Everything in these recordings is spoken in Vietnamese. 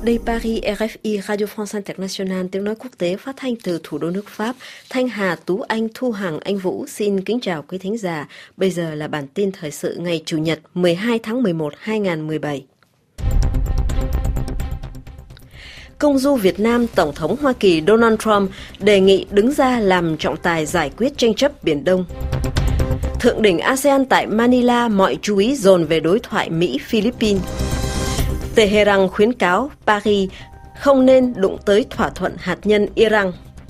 Đây Paris, RFI, Radio France International, tiếng nói quốc tế phát thanh từ thủ đô nước Pháp. Thanh Hà, Tú Anh, Thu Hằng, Anh Vũ xin kính chào quý thính giả. Bây giờ là bản tin thời sự ngày Chủ nhật 12 tháng 11, 2017. Công du Việt Nam, Tổng thống Hoa Kỳ Donald Trump đề nghị đứng ra làm trọng tài giải quyết tranh chấp Biển Đông. Thượng đỉnh ASEAN tại Manila, mọi chú ý dồn về đối thoại Mỹ-Philippines. Tehran khuyến cáo Paris không nên đụng tới thỏa thuận hạt nhân Iran.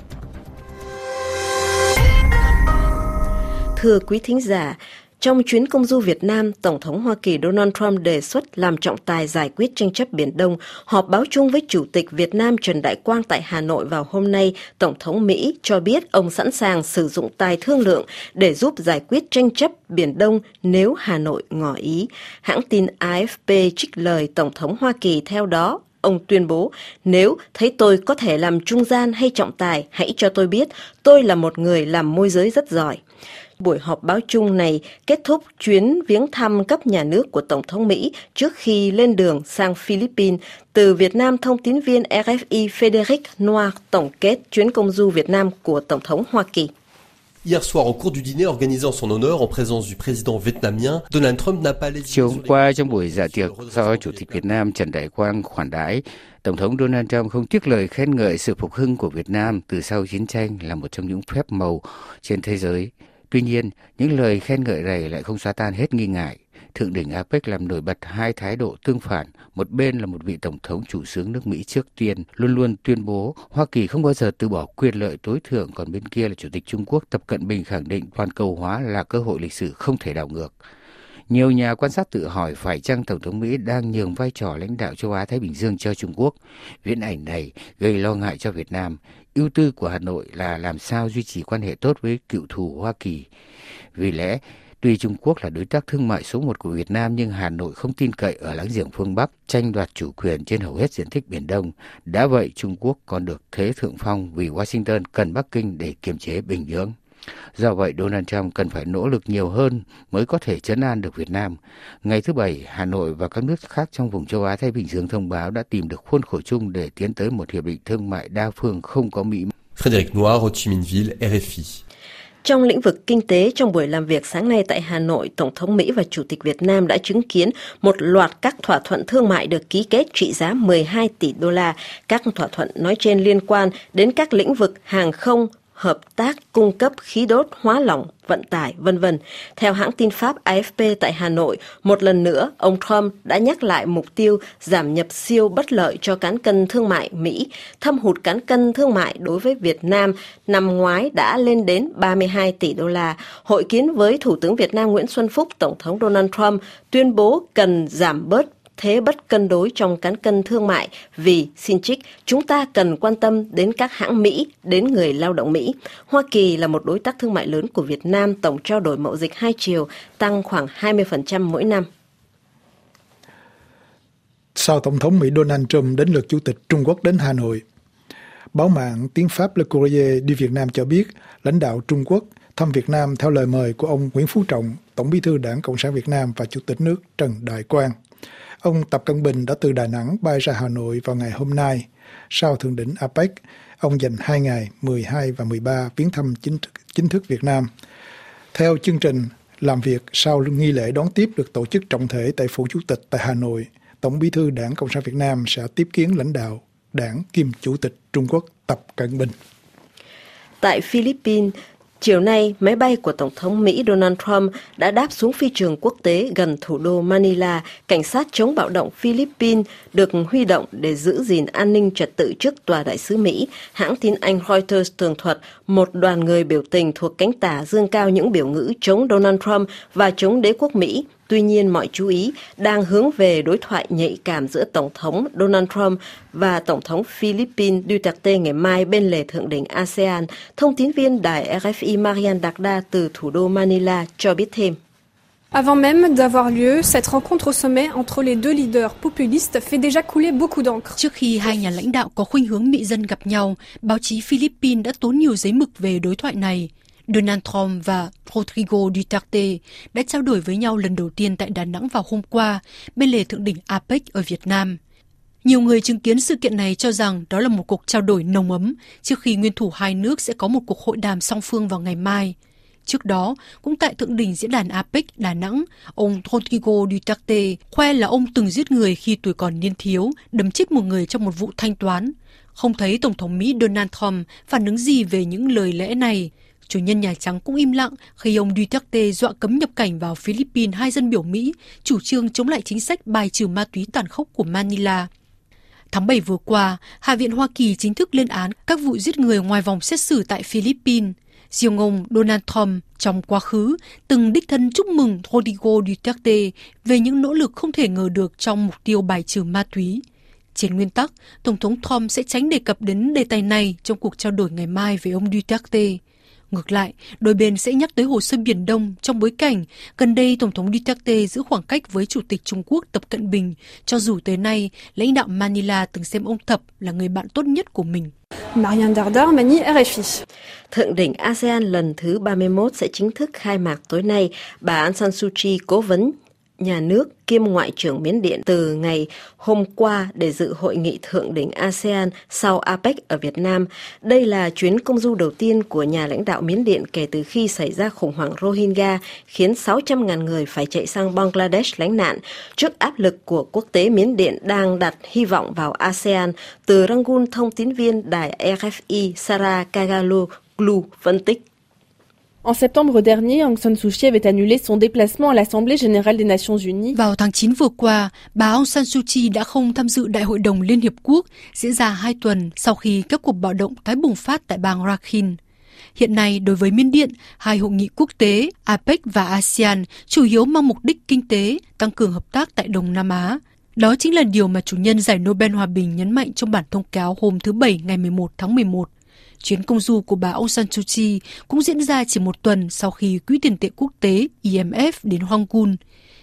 Thưa quý thính giả, trong chuyến công du Việt Nam, Tổng thống Hoa Kỳ Donald Trump đề xuất làm trọng tài giải quyết tranh chấp Biển Đông. Họp báo chung với Chủ tịch Việt Nam Trần Đại Quang tại Hà Nội vào hôm nay, Tổng thống Mỹ cho biết ông sẵn sàng sử dụng tài thương lượng để giúp giải quyết tranh chấp Biển Đông nếu Hà Nội ngỏ ý. Hãng tin AFP trích lời Tổng thống Hoa Kỳ theo đó. Ông tuyên bố, nếu thấy tôi có thể làm trung gian hay trọng tài, hãy cho tôi biết, tôi là một người làm môi giới rất giỏi. Buổi họp báo chung này kết thúc chuyến viếng thăm cấp nhà nước của Tổng thống Mỹ trước khi lên đường sang Philippines. Từ Việt Nam, thông tín viên RFI Frédéric Noir tổng kết chuyến công du Việt Nam của Tổng thống Hoa Kỳ. Hier soir, au cours du dîner organisé en son honneur en présence du président vietnamien, Donald Trump n'a pas les... Chiều hôm qua, trong buổi dạ tiệc do Chủ tịch Việt Nam Trần Đại Quang khoản đãi, Tổng thống Donald Trump không tiếc lời khen ngợi sự phục hưng của Việt Nam từ sau chiến tranh là một trong những phép màu trên thế giới. Tuy nhiên, những lời khen ngợi này lại không xóa tan hết nghi ngại. Thượng đỉnh APEC làm nổi bật hai thái độ tương phản. Một bên là một vị Tổng thống chủ xướng nước Mỹ trước tiên, luôn luôn tuyên bố Hoa Kỳ không bao giờ từ bỏ quyền lợi tối thượng, còn bên kia là Chủ tịch Trung Quốc Tập Cận Bình khẳng định toàn cầu hóa là cơ hội lịch sử không thể đảo ngược. Nhiều nhà quan sát tự hỏi phải chăng Tổng thống Mỹ đang nhường vai trò lãnh đạo châu Á-Thái Bình Dương cho Trung Quốc. Viễn ảnh này gây lo ngại cho Việt Nam. Ưu tư của Hà Nội là làm sao duy trì quan hệ tốt với cựu thù Hoa Kỳ. Vì lẽ, tuy Trung Quốc là đối tác thương mại số 1 của Việt Nam, nhưng Hà Nội không tin cậy ở láng giềng phương Bắc, tranh đoạt chủ quyền trên hầu hết diện tích Biển Đông. Đã vậy, Trung Quốc còn được thế thượng phong vì Washington cần Bắc Kinh để kiềm chế Bình Nhưỡng. Do vậy, Donald Trump cần phải nỗ lực nhiều hơn mới có thể trấn an được Việt Nam. Ngày thứ Bảy, Hà Nội và các nước khác trong vùng châu Á-Thái Bình Dương thông báo đã tìm được khuôn khổ chung để tiến tới một hiệp định thương mại đa phương không có Mỹ. Frédéric Noir, Ho Chi Minh Ville, RFI. Trong lĩnh vực kinh tế, trong buổi làm việc sáng nay tại Hà Nội, Tổng thống Mỹ và Chủ tịch Việt Nam đã chứng kiến một loạt các thỏa thuận thương mại được ký kết trị giá 12 tỷ đô la. Các thỏa thuận nói trên liên quan đến các lĩnh vực hàng không, hợp tác cung cấp khí đốt, hóa lỏng, vận tải, v.v. Theo hãng tin Pháp AFP tại Hà Nội, một lần nữa, ông Trump đã nhắc lại mục tiêu giảm nhập siêu bất lợi cho cán cân thương mại Mỹ. Thâm hụt cán cân thương mại đối với Việt Nam năm ngoái đã lên đến 32 tỷ đô la. Hội kiến với Thủ tướng Việt Nam Nguyễn Xuân Phúc, Tổng thống Donald Trump tuyên bố cần giảm bớt thế bất cân đối trong cán cân thương mại vì, xin trích, chúng ta cần quan tâm đến các hãng Mỹ, đến người lao động Mỹ. Hoa Kỳ là một đối tác thương mại lớn của Việt Nam, tổng trao đổi mậu dịch hai chiều tăng khoảng 20% mỗi năm. Sau Tổng thống Mỹ Donald Trump đến lượt Chủ tịch Trung Quốc đến Hà Nội, báo mạng tiếng Pháp Le Courrier du Việt Nam cho biết lãnh đạo Trung Quốc thăm Việt Nam theo lời mời của ông Nguyễn Phú Trọng, Tổng bí thư Đảng Cộng sản Việt Nam và Chủ tịch nước Trần Đại Quang. Ông Tập Cận Bình đã từ Đà Nẵng bay ra Hà Nội vào ngày hôm nay. Sau thượng đỉnh APEC, ông dành 2 ngày 12 và 13 viếng thăm chính thức Việt Nam. Theo chương trình làm việc sau nghi lễ đón tiếp được tổ chức trọng thể tại Phủ Chủ tịch tại Hà Nội, Tổng bí thư Đảng Cộng sản Việt Nam sẽ tiếp kiến lãnh đạo Đảng kiêm Chủ tịch Trung Quốc Tập Cận Bình. Tại Philippines, chiều nay, máy bay của Tổng thống Mỹ Donald Trump đã đáp xuống phi trường quốc tế gần thủ đô Manila. Cảnh sát chống bạo động Philippines được huy động để giữ gìn an ninh trật tự trước tòa đại sứ Mỹ. Hãng tin Anh Reuters tường thuật một đoàn người biểu tình thuộc cánh tả dương cao những biểu ngữ chống Donald Trump và chống đế quốc Mỹ. Tuy nhiên, mọi chú ý đang hướng về đối thoại nhạy cảm giữa Tổng thống Donald Trump và Tổng thống Philippines Duterte ngày mai bên lề thượng đỉnh ASEAN. Thông tín viên đài RFI Marian Dagda từ thủ đô Manila cho biết thêm. Avant même d'avoir lieu, cette rencontre au sommet entre les deux leaders populistes fait déjà couler beaucoup d'encre. Trước khi hai nhà lãnh đạo có khuynh hướng mị dân gặp nhau, báo chí Philippines đã tốn nhiều giấy mực về đối thoại này. Donald Trump và Rodrigo Duterte đã trao đổi với nhau lần đầu tiên tại Đà Nẵng vào hôm qua, bên lề thượng đỉnh APEC ở Việt Nam. Nhiều người chứng kiến sự kiện này cho rằng đó là một cuộc trao đổi nồng ấm trước khi nguyên thủ hai nước sẽ có một cuộc hội đàm song phương vào ngày mai. Trước đó, cũng tại thượng đỉnh diễn đàn APEC Đà Nẵng, ông Rodrigo Duterte khoe là ông từng giết người khi tuổi còn niên thiếu, đâm chết một người trong một vụ thanh toán. Không thấy Tổng thống Mỹ Donald Trump phản ứng gì về những lời lẽ này. Chủ nhân Nhà Trắng cũng im lặng khi ông Duterte dọa cấm nhập cảnh vào Philippines hai dân biểu Mỹ, chủ trương chống lại chính sách bài trừ ma túy tàn khốc của Manila. Tháng 7 vừa qua, Hạ viện Hoa Kỳ chính thức lên án các vụ giết người ngoài vòng xét xử tại Philippines. Riêng ông Donald Trump trong quá khứ từng đích thân chúc mừng Rodrigo Duterte về những nỗ lực không thể ngờ được trong mục tiêu bài trừ ma túy. Trên nguyên tắc, Tổng thống Trump sẽ tránh đề cập đến đề tài này trong cuộc trao đổi ngày mai với ông Duterte. Ngược lại, đôi bên sẽ nhắc tới hồ sơ Biển Đông trong bối cảnh gần đây Tổng thống Duterte giữ khoảng cách với Chủ tịch Trung Quốc Tập Cận Bình, cho dù tới nay lãnh đạo Manila từng xem ông Tập là người bạn tốt nhất của mình. Marianne Dardar, Manille, RFI. Thượng đỉnh ASEAN lần thứ 31 sẽ chính thức khai mạc tối nay. Bà Aung San Suu Kyi, cố vấn nhà nước kiêm Ngoại trưởng Miến Điện từ ngày hôm qua để dự hội nghị thượng đỉnh ASEAN sau APEC ở Việt Nam. Đây là chuyến công du đầu tiên của nhà lãnh đạo Miến Điện kể từ khi xảy ra khủng hoảng Rohingya, khiến 600.000 người phải chạy sang Bangladesh lánh nạn. Trước áp lực của quốc tế, Miến Điện đang đặt hy vọng vào ASEAN. Từ Rangoon, thông tín viên đài RFI Sarah Kagaloglu phân tích. En septembre dernier, Aung San Suu Kyi avait annulé son déplacement à l'Assemblée générale des Nations Unies. Vào tháng 9 vừa qua, bà Aung San Suu Kyi đã không tham dự Đại hội đồng Liên Hiệp Quốc diễn ra 2 tuần sau khi các cuộc bạo động tái bùng phát tại bang Rakhine. Hiện nay, đối với Miến Điện, hai hội nghị quốc tế APEC và ASEAN chủ yếu mang mục đích kinh tế, tăng cường hợp tác tại Đông Nam Á. Đó chính là điều mà chủ nhân giải Nobel Hòa bình nhấn mạnh trong bản thông cáo hôm thứ Bảy ngày 11 tháng 11. Chuyến công du của bà Aung San Suu Kyi cũng diễn ra chỉ một tuần sau khi Quỹ tiền tệ quốc tế IMF đến Rangoon.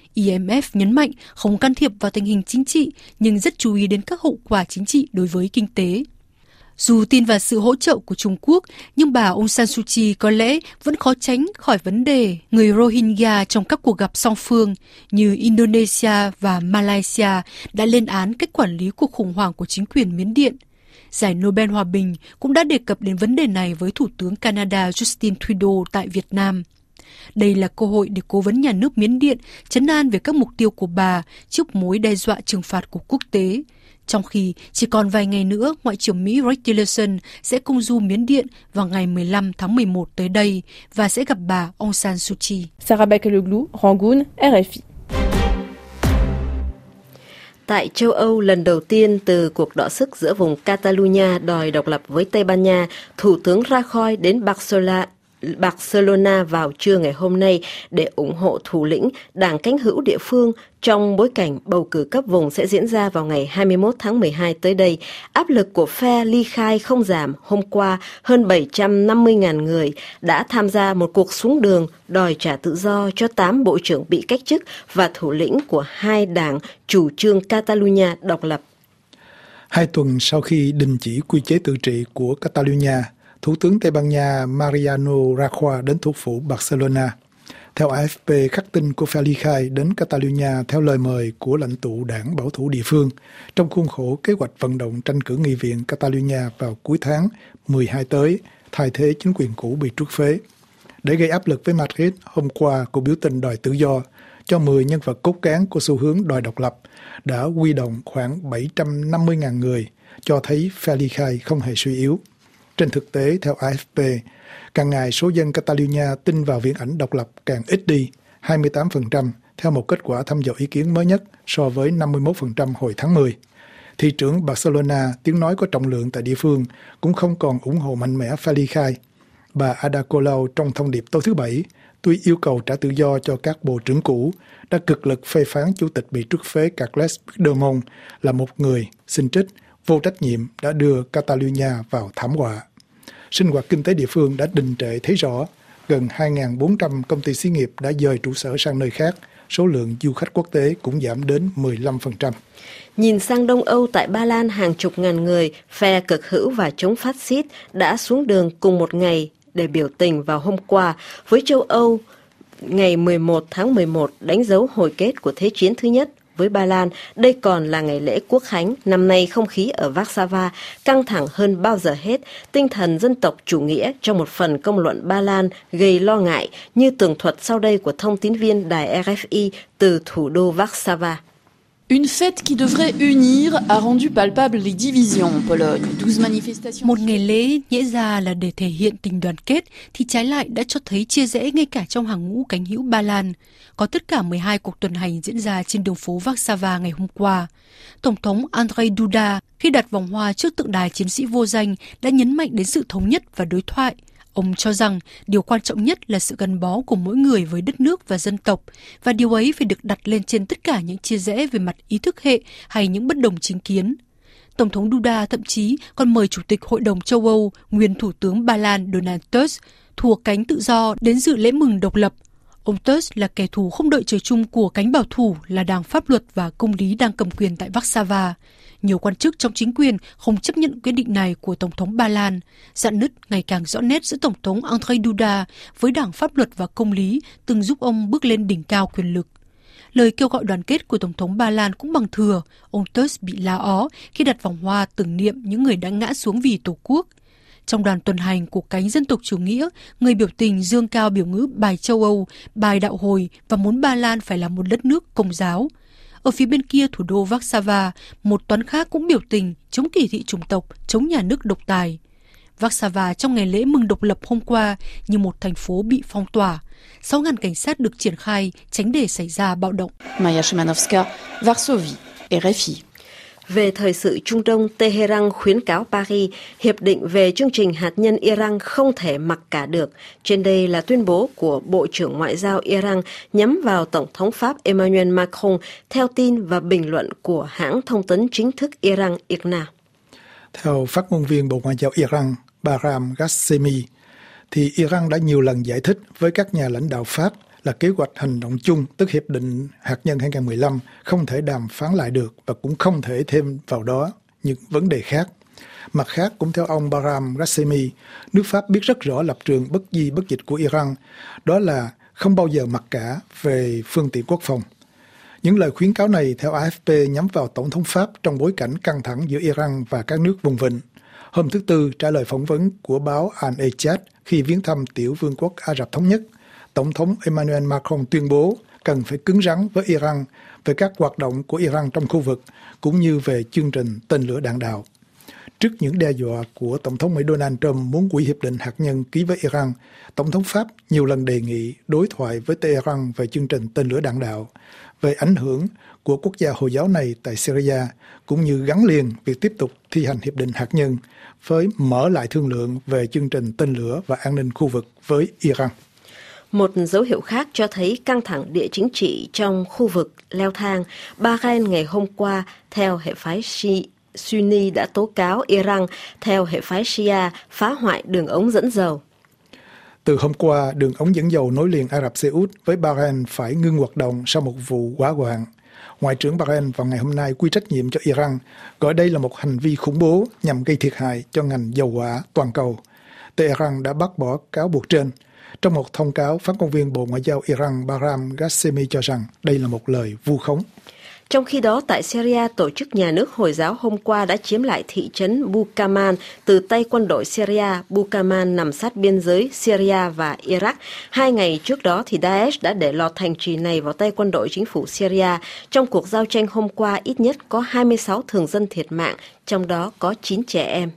IMF nhấn mạnh không can thiệp vào tình hình chính trị nhưng rất chú ý đến các hậu quả chính trị đối với kinh tế. Dù tin vào sự hỗ trợ của Trung Quốc, nhưng bà Aung San Suu Kyi có lẽ vẫn khó tránh khỏi vấn đề người Rohingya trong các cuộc gặp song phương như Indonesia và Malaysia đã lên án cách quản lý cuộc khủng hoảng của chính quyền Miến Điện. Giải Nobel Hòa bình cũng đã đề cập đến vấn đề này với Thủ tướng Canada Justin Trudeau tại Việt Nam. Đây là cơ hội để cố vấn nhà nước Miến Điện trấn an về các mục tiêu của bà trước mối đe dọa trừng phạt của quốc tế. Trong khi chỉ còn vài ngày nữa, Ngoại trưởng Mỹ Rex Tillerson sẽ công du Miến Điện vào ngày 15 tháng 11 tới đây và sẽ gặp bà Aung San Suu Kyi. Sarah Kagaloglu, Rangoon, RFI. Tại châu Âu, lần đầu tiên từ cuộc đọ sức giữa vùng Catalonia đòi độc lập với Tây Ban Nha, Thủ tướng Rajoy đến Barcelona vào trưa ngày hôm nay để ủng hộ thủ lĩnh đảng cánh hữu địa phương trong bối cảnh bầu cử cấp vùng sẽ diễn ra vào ngày 21 tháng 12 tới đây. Áp lực của phe ly khai không giảm. Hôm qua, hơn 750.000 người đã tham gia một cuộc xuống đường đòi trả tự do cho 8 bộ trưởng bị cách chức và thủ lĩnh của hai đảng chủ trương Catalonia độc lập. 2 tuần sau khi đình chỉ quy chế tự trị của Catalonia, Thủ tướng Tây Ban Nha Mariano Rajoy đến thủ phủ Barcelona. Theo AFP, khắc tinh của phe ly khai đến Catalonia theo lời mời của lãnh tụ đảng bảo thủ địa phương trong khuôn khổ kế hoạch vận động tranh cử nghị viện Catalonia vào cuối tháng 12 tới, thay thế chính quyền cũ bị truất phế. Để gây áp lực với Madrid, hôm qua cuộc biểu tình đòi tự do cho 10 nhân vật cốt cán của xu hướng đòi độc lập đã huy động khoảng 750.000 người, cho thấy phe ly khai không hề suy yếu. Trên thực tế, theo AFP, càng ngày số dân Catalonia tin vào viễn ảnh độc lập càng ít đi, 28%, theo một kết quả thăm dò ý kiến mới nhất so với 51% hồi tháng 10. Thị trưởng Barcelona, tiếng nói có trọng lượng tại địa phương, cũng không còn ủng hộ mạnh mẽ phe ly khai. Bà Ada Colau trong thông điệp tối thứ Bảy, tuy yêu cầu trả tự do cho các bộ trưởng cũ, đã cực lực phê phán chủ tịch bị truất phế Carles Puigdemont là một người, xin trích, vô trách nhiệm đã đưa Catalonia vào thảm họa. Sinh hoạt kinh tế địa phương đã đình trệ thấy rõ, gần 2.400 công ty xí nghiệp đã dời trụ sở sang nơi khác, số lượng du khách quốc tế cũng giảm đến 15%. Nhìn sang Đông Âu, tại Ba Lan, hàng chục ngàn người, phe cực hữu và chống phát xít đã xuống đường cùng một ngày để biểu tình vào hôm qua. Với châu Âu, ngày 11 tháng 11 đánh dấu hồi kết của Thế chiến thứ nhất với Ba Lan. Đây còn là ngày lễ Quốc khánh. Năm nay không khí ở Warsaw căng thẳng hơn bao giờ hết. Tinh thần dân tộc chủ nghĩa trong một phần công luận Ba Lan gây lo ngại, như tường thuật sau đây của thông tín viên đài RFI từ thủ đô Warsaw. Une fête qui devrait unir a rendu palpables les divisions en Pologne. 12 manifestations. Một ngày lễ nghĩa ra là để thể hiện tình đoàn kết, thì trái lại đã cho thấy chia rẽ ngay cả trong hàng ngũ cánh hữu Ba Lan. Có tất cả 12 cuộc tuần hành diễn ra trên đường phố Warsaw ngày hôm qua. Tổng thống Andrzej Duda khi đặt vòng hoa trước tượng đài chiến sĩ vô danh đã nhấn mạnh đến sự thống nhất và đối thoại. Ông cho rằng điều quan trọng nhất là sự gắn bó của mỗi người với đất nước và dân tộc, và điều ấy phải được đặt lên trên tất cả những chia rẽ về mặt ý thức hệ hay những bất đồng chính kiến. Tổng thống Duda thậm chí còn mời Chủ tịch Hội đồng châu Âu, nguyên Thủ tướng Ba Lan Donald Tusk thuộc cánh tự do đến dự lễ mừng độc lập. Ông Tusk là kẻ thù không đợi trời chung của cánh bảo thủ là Đảng Pháp luật và Công lý đang cầm quyền tại Warsaw. Nhiều quan chức trong chính quyền không chấp nhận quyết định này của Tổng thống Ba Lan. Rạn nứt ngày càng rõ nét giữa Tổng thống Andrzej Duda với Đảng Pháp luật và Công lý từng giúp ông bước lên đỉnh cao quyền lực. Lời kêu gọi đoàn kết của Tổng thống Ba Lan cũng bằng thừa. Ông Tusk bị la ó khi đặt vòng hoa tưởng niệm những người đã ngã xuống vì Tổ quốc. Trong đoàn tuần hành của cánh dân tộc chủ nghĩa, người biểu tình dương cao biểu ngữ bài châu Âu, bài đạo hồi và muốn Ba Lan phải là một đất nước Công giáo. Ở phía bên kia thủ đô Warsaw, một toán khác cũng biểu tình chống kỳ thị chủng tộc, chống nhà nước độc tài. Warsaw trong ngày lễ mừng độc lập hôm qua như một thành phố bị phong tỏa. 6.000 cảnh sát được triển khai tránh để xảy ra bạo động. Maja Szymanowska, Varsovie, RFI. Về thời sự Trung Đông, Tehran khuyến cáo Paris, hiệp định về chương trình hạt nhân Iran không thể mặc cả được. Trên đây là tuyên bố của Bộ trưởng Ngoại giao Iran nhắm vào Tổng thống Pháp Emmanuel Macron, theo tin và bình luận của hãng thông tấn chính thức Iran IRNA. Theo phát ngôn viên Bộ Ngoại giao Iran Bahram Ghasemi, thì Iran đã nhiều lần giải thích với các nhà lãnh đạo Pháp là kế hoạch hành động chung, tức Hiệp định Hạt nhân 2015, không thể đàm phán lại được và cũng không thể thêm vào đó những vấn đề khác. Mặt khác, cũng theo ông Bahram Ghasemi, nước Pháp biết rất rõ lập trường bất di bất dịch của Iran, đó là không bao giờ mặc cả về phương tiện quốc phòng. Những lời khuyến cáo này theo AFP nhắm vào Tổng thống Pháp trong bối cảnh căng thẳng giữa Iran và các nước vùng vịnh. Hôm thứ Tư, trả lời phỏng vấn của báo Al-Ejad khi viếng thăm tiểu vương quốc Ả Rập Thống Nhất, Tổng thống Emmanuel Macron tuyên bố cần phải cứng rắn với Iran về các hoạt động của Iran trong khu vực, cũng như về chương trình tên lửa đạn đạo. Trước những đe dọa của Tổng thống Mỹ Donald Trump muốn hủy hiệp định hạt nhân ký với Iran, Tổng thống Pháp nhiều lần đề nghị đối thoại với Tehran về chương trình tên lửa đạn đạo, về ảnh hưởng của quốc gia Hồi giáo này tại Syria, cũng như gắn liền việc tiếp tục thi hành hiệp định hạt nhân với mở lại thương lượng về chương trình tên lửa và an ninh khu vực với Iran. Một dấu hiệu khác cho thấy căng thẳng địa chính trị trong khu vực leo thang. Bahrain ngày hôm qua, theo hệ phái Sunni đã tố cáo Iran, theo hệ phái Shia, phá hoại đường ống dẫn dầu. Từ hôm qua, đường ống dẫn dầu nối liền Ả Rập Xê Út với Bahrain phải ngưng hoạt động sau một vụ hỏa hoạn. Ngoại trưởng Bahrain vào ngày hôm nay quy trách nhiệm cho Iran, gọi đây là một hành vi khủng bố nhằm gây thiệt hại cho ngành dầu hỏa toàn cầu. Tehran đã bác bỏ cáo buộc trên. Trong một thông cáo, phát ngôn viên Bộ Ngoại giao Iran Bahram Ghasemi cho rằng đây là một lời vu khống. Trong khi đó, tại Syria, tổ chức nhà nước Hồi giáo hôm qua đã chiếm lại thị trấn Bukaman từ tay quân đội Syria. Bukaman nằm sát biên giới Syria và Iraq. 2 ngày trước đó, thì Daesh đã để lọt thành trì này vào tay quân đội chính phủ Syria. Trong cuộc giao tranh hôm qua, ít nhất có 26 thường dân thiệt mạng, trong đó có 9 trẻ em.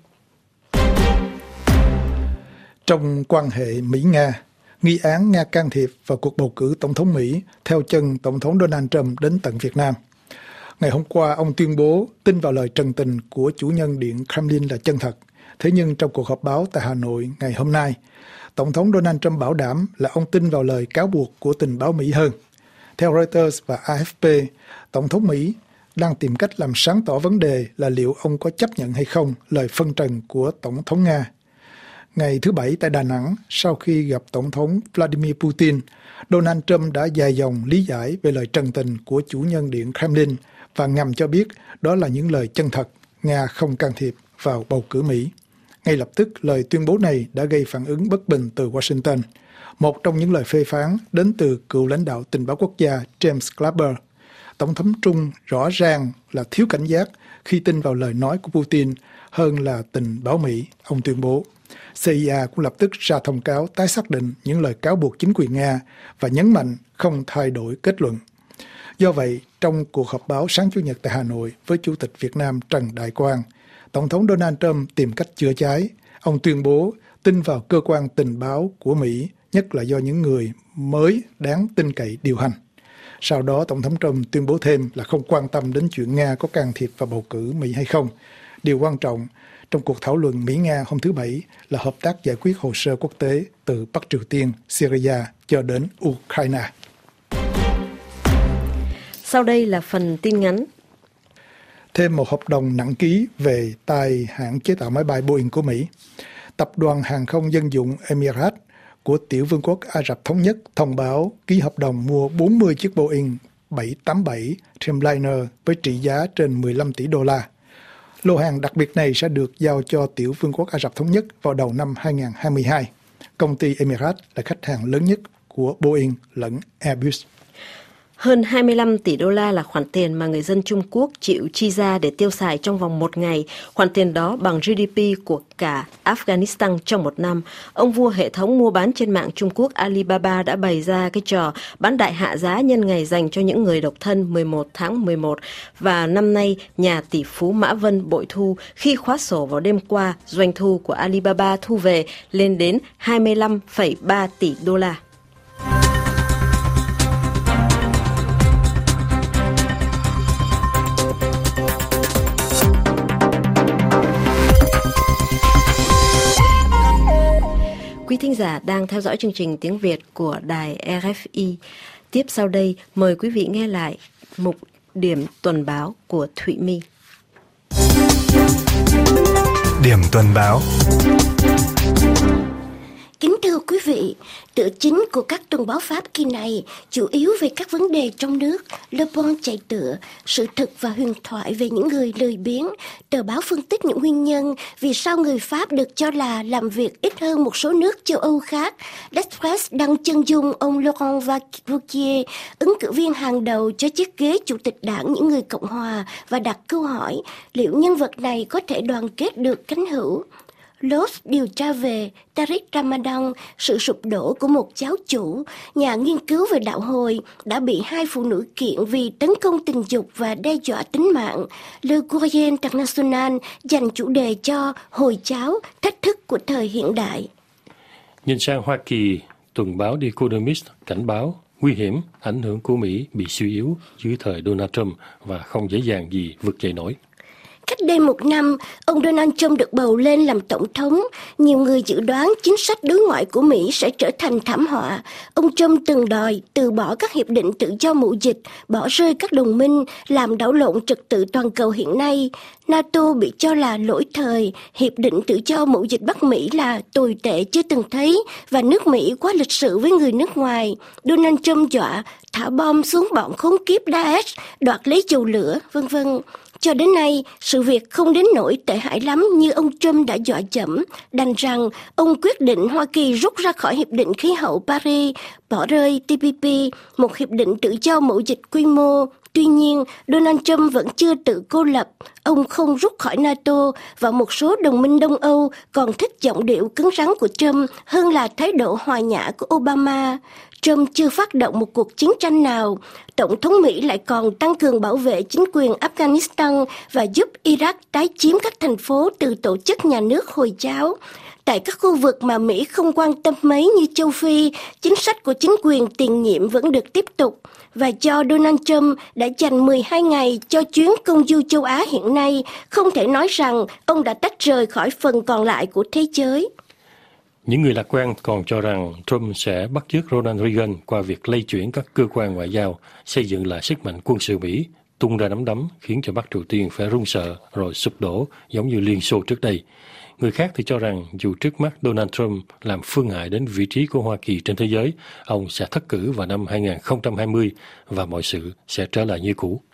Trong quan hệ Mỹ-Nga, nghi án Nga can thiệp vào cuộc bầu cử tổng thống Mỹ theo chân Tổng thống Donald Trump đến tận Việt Nam. Ngày hôm qua, ông tuyên bố tin vào lời trần tình của chủ nhân Điện Kremlin là chân thật. Thế nhưng trong cuộc họp báo tại Hà Nội ngày hôm nay, Tổng thống Donald Trump bảo đảm là ông tin vào lời cáo buộc của tình báo Mỹ hơn. Theo Reuters và AFP, Tổng thống Mỹ đang tìm cách làm sáng tỏ vấn đề là liệu ông có chấp nhận hay không lời phân trần của Tổng thống Nga. Ngày thứ Bảy tại Đà Nẵng, sau khi gặp Tổng thống Vladimir Putin, Donald Trump đã dài dòng lý giải về lời trần tình của chủ nhân Điện Kremlin và ngầm cho biết đó là những lời chân thật, Nga không can thiệp vào bầu cử Mỹ. Ngay lập tức, lời tuyên bố này đã gây phản ứng bất bình từ Washington. Một trong những lời phê phán đến từ cựu lãnh đạo tình báo quốc gia James Clapper. Tổng thống Trung rõ ràng là thiếu cảnh giác khi tin vào lời nói của Putin hơn là tình báo Mỹ, ông tuyên bố. CIA cũng lập tức ra thông cáo tái xác định những lời cáo buộc chính quyền Nga và nhấn mạnh không thay đổi kết luận. Do vậy, trong cuộc họp báo sáng Chủ nhật tại Hà Nội với Chủ tịch Việt Nam Trần Đại Quang, Tổng thống Donald Trump tìm cách chữa cháy. Ông tuyên bố tin vào cơ quan tình báo của Mỹ, nhất là do những người mới đáng tin cậy điều hành. Sau đó, Tổng thống Trump tuyên bố thêm là không quan tâm đến chuyện Nga có can thiệp vào bầu cử Mỹ hay không. Điều quan trọng trong cuộc thảo luận Mỹ-Nga hôm thứ Bảy là hợp tác giải quyết hồ sơ quốc tế từ Bắc Triều Tiên, Syria cho đến Ukraine. Sau đây là phần tin ngắn. Thêm một hợp đồng nặng ký về tay hãng chế tạo máy bay Boeing của Mỹ. Tập đoàn hàng không dân dụng Emirates của Tiểu Vương quốc Ả Rập Thống Nhất thông báo ký hợp đồng mua 40 chiếc Boeing 787 Dreamliner với trị giá trên 15 tỷ đô la. Lô hàng đặc biệt này sẽ được giao cho Tiểu Vương quốc Ả Rập Thống Nhất vào đầu năm 2022. Công ty Emirates là khách hàng lớn nhất của Boeing lẫn Airbus. Hơn 25 tỷ đô la là khoản tiền mà người dân Trung Quốc chịu chi ra để tiêu xài trong vòng một ngày. Khoản tiền đó bằng GDP của cả Afghanistan trong một năm. Ông vua hệ thống mua bán trên mạng Trung Quốc Alibaba đã bày ra cái trò bán đại hạ giá nhân ngày dành cho những người độc thân 11 tháng 11. Và năm nay, nhà tỷ phú Mã Vân bội thu khi khóa sổ vào đêm qua, doanh thu của Alibaba thu về lên đến 25,3 tỷ đô la. Quý thính giả đang theo dõi chương trình tiếng Việt của đài RFI. Tiếp sau đây, mời quý vị nghe lại mục điểm tuần báo của Thụy My. Điểm tuần báo. Kính thưa quý vị, tựa chính của các tuần báo Pháp kỳ này chủ yếu về các vấn đề trong nước, Le Bon chạy tựa, sự thực và huyền thoại về những người lười biếng. Tờ báo phân tích những nguyên nhân vì sao người Pháp được cho là làm việc ít hơn một số nước châu Âu khác. L'Express đăng chân dung ông Laurent Wauquiez, ứng cử viên hàng đầu cho chiếc ghế chủ tịch đảng những người Cộng hòa, và đặt câu hỏi liệu nhân vật này có thể đoàn kết được cánh hữu. Los điều tra về Tariq Ramadan, sự sụp đổ của một giáo chủ, nhà nghiên cứu về đạo hồi, đã bị hai phụ nữ kiện vì tấn công tình dục và đe dọa tính mạng. Le Courrier International dành chủ đề cho Hồi giáo, thách thức của thời hiện đại. Nhìn sang Hoa Kỳ, tuần báo The Economist cảnh báo nguy hiểm ảnh hưởng của Mỹ bị suy yếu dưới thời Donald Trump và không dễ dàng gì vực dậy nổi. Cách đây một năm, ông Donald Trump được bầu lên làm tổng thống. Nhiều người dự đoán chính sách đối ngoại của Mỹ sẽ trở thành thảm họa. Ông Trump từng đòi từ bỏ các hiệp định tự do mậu dịch, bỏ rơi các đồng minh, làm đảo lộn trật tự toàn cầu hiện nay. NATO bị cho là lỗi thời, hiệp định tự do mậu dịch Bắc Mỹ là tồi tệ chưa từng thấy, và nước Mỹ quá lịch sự với người nước ngoài. Donald Trump dọa thả bom xuống bọn khốn kiếp Daesh, đoạt lấy dầu lửa, v.v. Cho đến nay, sự việc không đến nỗi tệ hại lắm như ông Trump đã dọa dẫm, đành rằng ông quyết định Hoa Kỳ rút ra khỏi Hiệp định Khí hậu Paris, bỏ rơi TPP, một hiệp định tự do mậu dịch quy mô. Tuy nhiên, Donald Trump vẫn chưa tự cô lập. Ông không rút khỏi NATO và một số đồng minh Đông Âu còn thích giọng điệu cứng rắn của Trump hơn là thái độ hòa nhã của Obama. Trump chưa phát động một cuộc chiến tranh nào. Tổng thống Mỹ lại còn tăng cường bảo vệ chính quyền Afghanistan và giúp Iraq tái chiếm các thành phố từ tổ chức nhà nước Hồi giáo. Tại các khu vực mà Mỹ không quan tâm mấy như châu Phi, chính sách của chính quyền tiền nhiệm vẫn được tiếp tục. Và do Donald Trump đã dành 12 ngày cho chuyến công du châu Á hiện nay, không thể nói rằng ông đã tách rời khỏi phần còn lại của thế giới. Những người lạc quan còn cho rằng Trump sẽ bắt chước Ronald Reagan qua việc lay chuyển các cơ quan ngoại giao, xây dựng lại sức mạnh quân sự Mỹ, tung ra nắm đấm khiến cho Bắc Triều Tiên phải run sợ rồi sụp đổ giống như Liên Xô trước đây. Người khác thì cho rằng dù trước mắt Donald Trump làm phương hại đến vị trí của Hoa Kỳ trên thế giới, ông sẽ thất cử vào năm 2020 và mọi sự sẽ trở lại như cũ.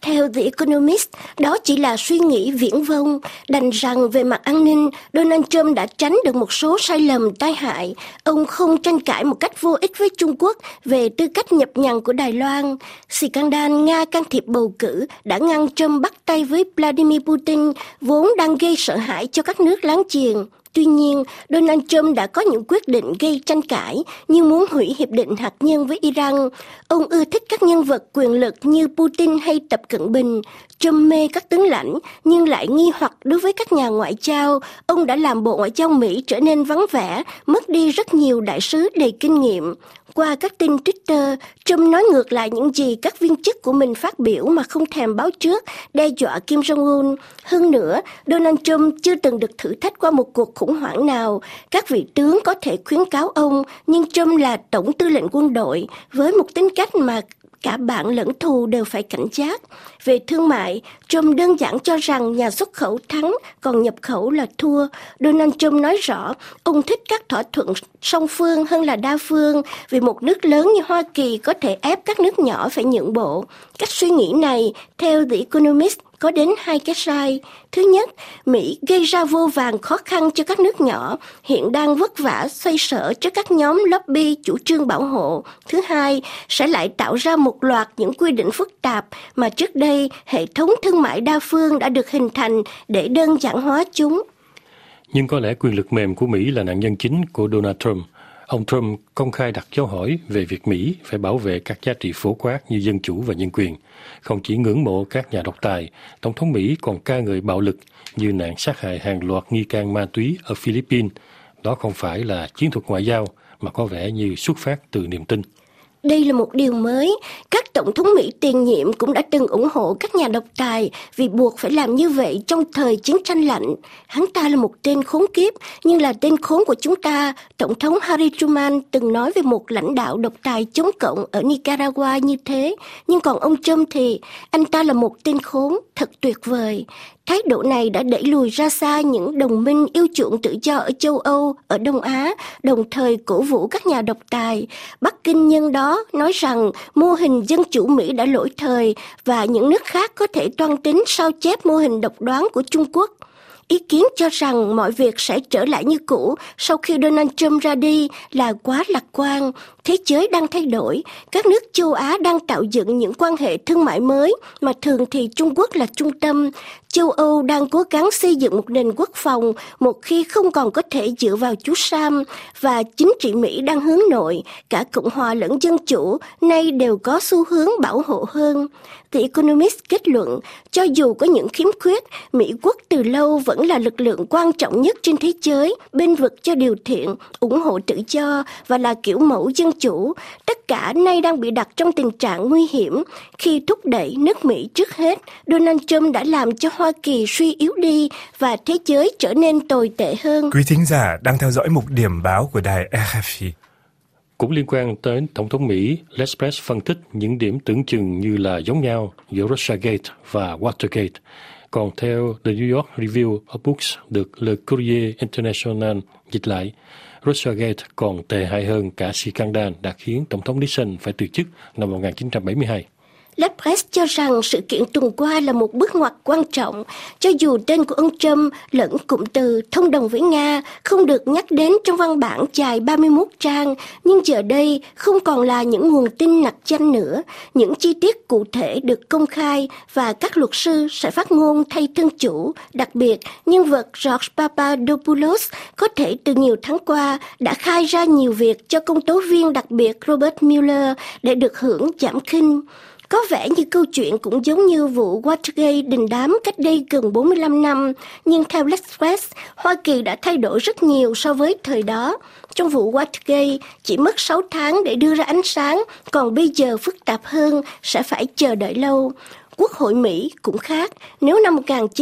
Theo The Economist, đó chỉ là suy nghĩ viển vông, đành rằng về mặt an ninh, Donald Trump đã tránh được một số sai lầm tai hại. Ông không tranh cãi một cách vô ích với Trung Quốc về tư cách nhập nhằng của Đài Loan. Scandal Nga can thiệp bầu cử đã ngăn Trump bắt tay với Vladimir Putin, vốn đang gây sợ hãi cho các nước láng giềng. Tuy nhiên, Donald Trump đã có những quyết định gây tranh cãi như muốn hủy hiệp định hạt nhân với Iran. Ông ưa thích các nhân vật quyền lực như Putin hay Tập Cận Bình. Trump mê các tướng lãnh nhưng lại nghi hoặc đối với các nhà ngoại giao. Ông đã làm Bộ Ngoại giao Mỹ trở nên vắng vẻ, mất đi rất nhiều đại sứ đầy kinh nghiệm. Qua các tin Twitter, Trump nói ngược lại những gì các viên chức của mình phát biểu mà không thèm báo trước, đe dọa Kim Jong-un. Hơn nữa, Donald Trump chưa từng được thử thách qua một cuộc khủng hoảng nào. Các vị tướng có thể khuyến cáo ông, nhưng Trump là tổng tư lệnh quân đội, với một tính cách mà cả bạn lẫn thù đều phải cảnh giác. Về thương mại, Trump đơn giản cho rằng nhà xuất khẩu thắng, còn nhập khẩu là thua. Donald Trump nói rõ, ông thích các thỏa thuận song phương hơn là đa phương, vì một nước lớn như Hoa Kỳ có thể ép các nước nhỏ phải nhượng bộ. Cách suy nghĩ này, theo The Economist, có đến 2 cái sai. Thứ nhất, Mỹ gây ra vô vàn khó khăn cho các nước nhỏ, hiện đang vất vả xoay sở cho các nhóm lobby chủ trương bảo hộ. Thứ hai, sẽ lại tạo ra một loạt những quy định phức tạp mà trước đây hệ thống thương mại đa phương đã được hình thành để đơn giản hóa chúng. Nhưng có lẽ quyền lực mềm của Mỹ là nạn nhân chính của Donald Trump. Ông Trump công khai đặt dấu hỏi về việc Mỹ phải bảo vệ các giá trị phổ quát như dân chủ và nhân quyền. Không chỉ ngưỡng mộ các nhà độc tài, Tổng thống Mỹ còn ca ngợi bạo lực như nạn sát hại hàng loạt nghi can ma túy ở Philippines. Đó không phải là chiến thuật ngoại giao mà có vẻ như xuất phát từ niềm tin. Đây là một điều mới. Các tổng thống Mỹ tiền nhiệm cũng đã từng ủng hộ các nhà độc tài vì buộc phải làm như vậy trong thời chiến tranh lạnh. Hắn ta là một tên khốn kiếp, nhưng là tên khốn của chúng ta. Tổng thống Harry Truman từng nói về một lãnh đạo độc tài chống cộng ở Nicaragua như thế. Nhưng còn ông Trump thì anh ta là một tên khốn, thật tuyệt vời. Thái độ này đã đẩy lùi ra xa những đồng minh yêu chuộng tự do ở châu Âu, ở Đông Á, đồng thời cổ vũ các nhà độc tài. Bắc Kinh nhân đó nói rằng mô hình dân chủ Mỹ đã lỗi thời và những nước khác có thể toan tính sao chép mô hình độc đoán của Trung Quốc. Ý kiến cho rằng mọi việc sẽ trở lại như cũ sau khi Donald Trump ra đi là quá lạc quan. Thế giới đang thay đổi, các nước châu Á đang tạo dựng những quan hệ thương mại mới mà thường thì Trung Quốc là trung tâm. Châu Âu đang cố gắng xây dựng một nền quốc phòng một khi không còn có thể dựa vào chú Sam, và chính trị Mỹ đang hướng nội, cả Cộng hòa lẫn Dân chủ nay đều có xu hướng bảo hộ hơn. The Economist kết luận, cho dù có những khiếm khuyết, Mỹ quốc từ lâu vẫn là lực lượng quan trọng nhất trên thế giới, bênh vực cho điều thiện, ủng hộ tự do và là kiểu mẫu dân chủ. Tất cả nay đang bị đặt trong tình trạng nguy hiểm. Khi thúc đẩy nước Mỹ trước hết, Donald Trump đã làm cho Hoa Kỳ suy yếu đi và thế giới trở nên tồi tệ hơn. Quý thính giả đang theo dõi mục điểm báo của đài RFI. Cũng liên quan tới Tổng thống Mỹ, L'Express phân tích những điểm tưởng chừng như là giống nhau giữa Russiagate và Watergate. Còn theo The New York Review of Books được Le Courrier International dịch lại, Russiagate còn tệ hại hơn cả scandal đã khiến Tổng thống Nixon phải từ chức năm 1972. La Presse cho rằng sự kiện tuần qua là một bước ngoặt quan trọng, cho dù tên của ông Trump lẫn cụm từ thông đồng với Nga không được nhắc đến trong văn bản dài 31 trang, nhưng giờ đây không còn là những nguồn tin nặc danh nữa. Những chi tiết cụ thể được công khai và các luật sư sẽ phát ngôn thay thân chủ. Đặc biệt, nhân vật George Papadopoulos có thể từ nhiều tháng qua đã khai ra nhiều việc cho công tố viên đặc biệt Robert Mueller để được hưởng giảm khinh. Có vẻ như câu chuyện cũng giống như vụ Watergate đình đám cách đây gần 45 năm, nhưng theo L'Express, Hoa Kỳ đã thay đổi rất nhiều so với thời đó. Trong vụ Watergate chỉ mất 6 tháng để đưa ra ánh sáng, còn bây giờ phức tạp hơn, sẽ phải chờ đợi lâu. Quốc hội Mỹ cũng khác, nếu năm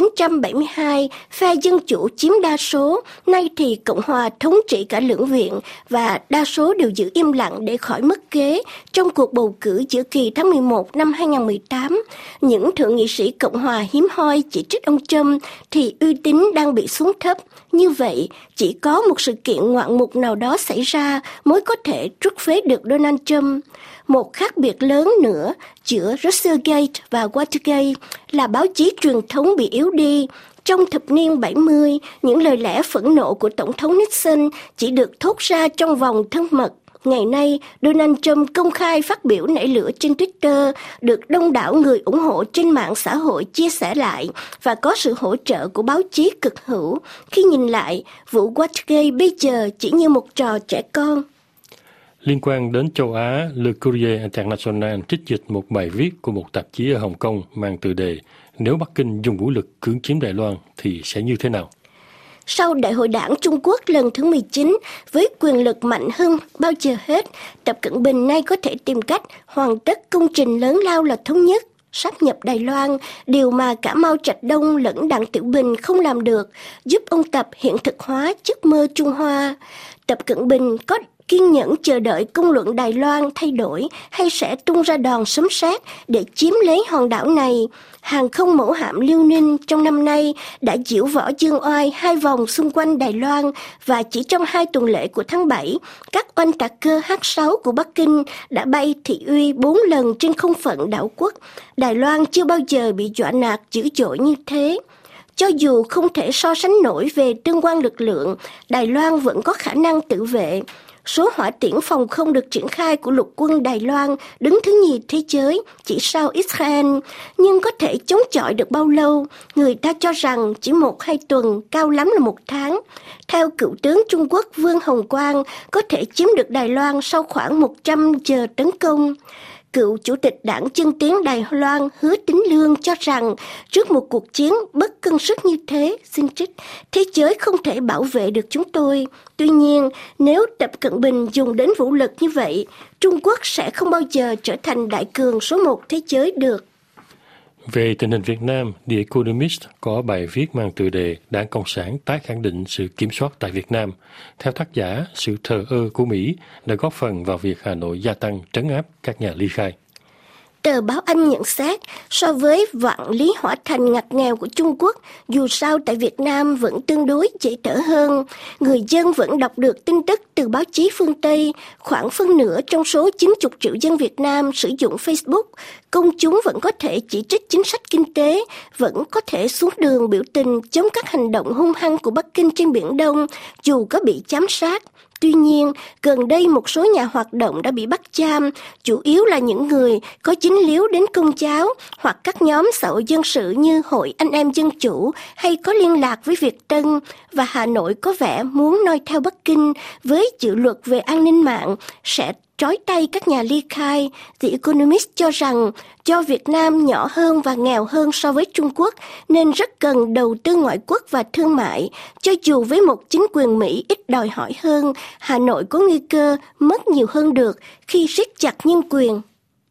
1972 phe Dân chủ chiếm đa số, nay thì Cộng hòa thống trị cả lưỡng viện và đa số đều giữ im lặng để khỏi mất kế trong cuộc bầu cử giữa kỳ tháng 11 năm 2018. Những thượng nghị sĩ Cộng hòa hiếm hoi chỉ trích ông Trump thì uy tín đang bị xuống thấp. Như vậy, chỉ có một sự kiện ngoạn mục nào đó xảy ra mới có thể trút phế được Donald Trump. Một khác biệt lớn nữa giữa Russiagate và Watergate là báo chí truyền thống bị yếu đi. Trong thập niên 70, những lời lẽ phẫn nộ của Tổng thống Nixon chỉ được thốt ra trong vòng thân mật. Ngày nay, Donald Trump công khai phát biểu nảy lửa trên Twitter, được đông đảo người ủng hộ trên mạng xã hội chia sẻ lại và có sự hỗ trợ của báo chí cực hữu. Khi nhìn lại, vụ Watergate bây giờ chỉ như một trò trẻ con. Liên quan đến châu Á, Le Courrier International trích dịch một bài viết của một tạp chí ở Hồng Kông mang tựa đề "Nếu Bắc Kinh dùng vũ lực cưỡng chiếm Đài Loan thì sẽ như thế nào?" Sau Đại hội Đảng Trung Quốc lần thứ 19, với quyền lực mạnh hơn bao giờ hết, Tập Cận Bình nay có thể tìm cách hoàn tất công trình lớn lao là thống nhất, sáp nhập Đài Loan, điều mà cả Mao Trạch Đông lẫn Đặng Tiểu Bình không làm được, giúp ông Tập hiện thực hóa giấc mơ Trung Hoa. Tập Cận Bình có kiên nhẫn chờ đợi công luận Đài Loan thay đổi hay sẽ tung ra đòn sấm sét để chiếm lấy hòn đảo này. Hàng không mẫu hạm Liêu Ninh trong năm nay đã diễu võ dương oai 2 vòng xung quanh Đài Loan và chỉ trong 2 tuần lễ của tháng 7, các oanh tạc cơ H-6 của Bắc Kinh đã bay thị uy 4 lần trên không phận đảo quốc. Đài Loan chưa bao giờ bị dọa nạt dữ dội như thế. Cho dù không thể so sánh nổi về tương quan lực lượng, Đài Loan vẫn có khả năng tự vệ. Số hỏa tiễn phòng không được triển khai của lục quân Đài Loan đứng thứ nhì thế giới, chỉ sau Israel. Nhưng có thể chống chọi được bao lâu? Người ta cho rằng chỉ 1-2 tuần, cao lắm là 1 tháng. Theo cựu tướng Trung Quốc Vương Hồng Quang, có thể chiếm được Đài Loan sau khoảng 100 giờ tấn công. Cựu Chủ tịch Đảng Chân Tiến Đài Loan Hứa Tín Lương cho rằng trước một cuộc chiến bất cân sức như thế, xin trích, thế giới không thể bảo vệ được chúng tôi. Tuy nhiên, nếu Tập Cận Bình dùng đến vũ lực như vậy, Trung Quốc sẽ không bao giờ trở thành đại cường số 1 thế giới được. Về tình hình Việt Nam, The Economist có bài viết mang tựa đề "Đảng Cộng sản tái khẳng định sự kiểm soát tại Việt Nam". Theo tác giả, sự thờ ơ của Mỹ đã góp phần vào việc Hà Nội gia tăng trấn áp các nhà ly khai. Tờ báo Anh nhận xét, so với vạn lý hỏa thành ngặt nghèo của Trung Quốc, dù sao tại Việt Nam vẫn tương đối dễ thở hơn. Người dân vẫn đọc được tin tức từ báo chí phương Tây. Khoảng phân nửa trong số 90 triệu dân Việt Nam sử dụng Facebook. Công chúng vẫn có thể chỉ trích chính sách kinh tế, vẫn có thể xuống đường biểu tình chống các hành động hung hăng của Bắc Kinh trên Biển Đông, dù có bị giám sát. Tuy nhiên, gần đây một số nhà hoạt động đã bị bắt giam, chủ yếu là những người có dính líu đến Công giáo hoặc các nhóm xã hội dân sự như Hội Anh Em Dân Chủ hay có liên lạc với Việt Tân, và Hà Nội có vẻ muốn noi theo Bắc Kinh với dự luật về an ninh mạng sẽ trói tay các nhà ly khai. The Economist cho rằng do Việt Nam nhỏ hơn và nghèo hơn so với Trung Quốc nên rất cần đầu tư ngoại quốc và thương mại. Cho dù với một chính quyền Mỹ ít đòi hỏi hơn, Hà Nội có nguy cơ mất nhiều hơn được khi siết chặt nhân quyền.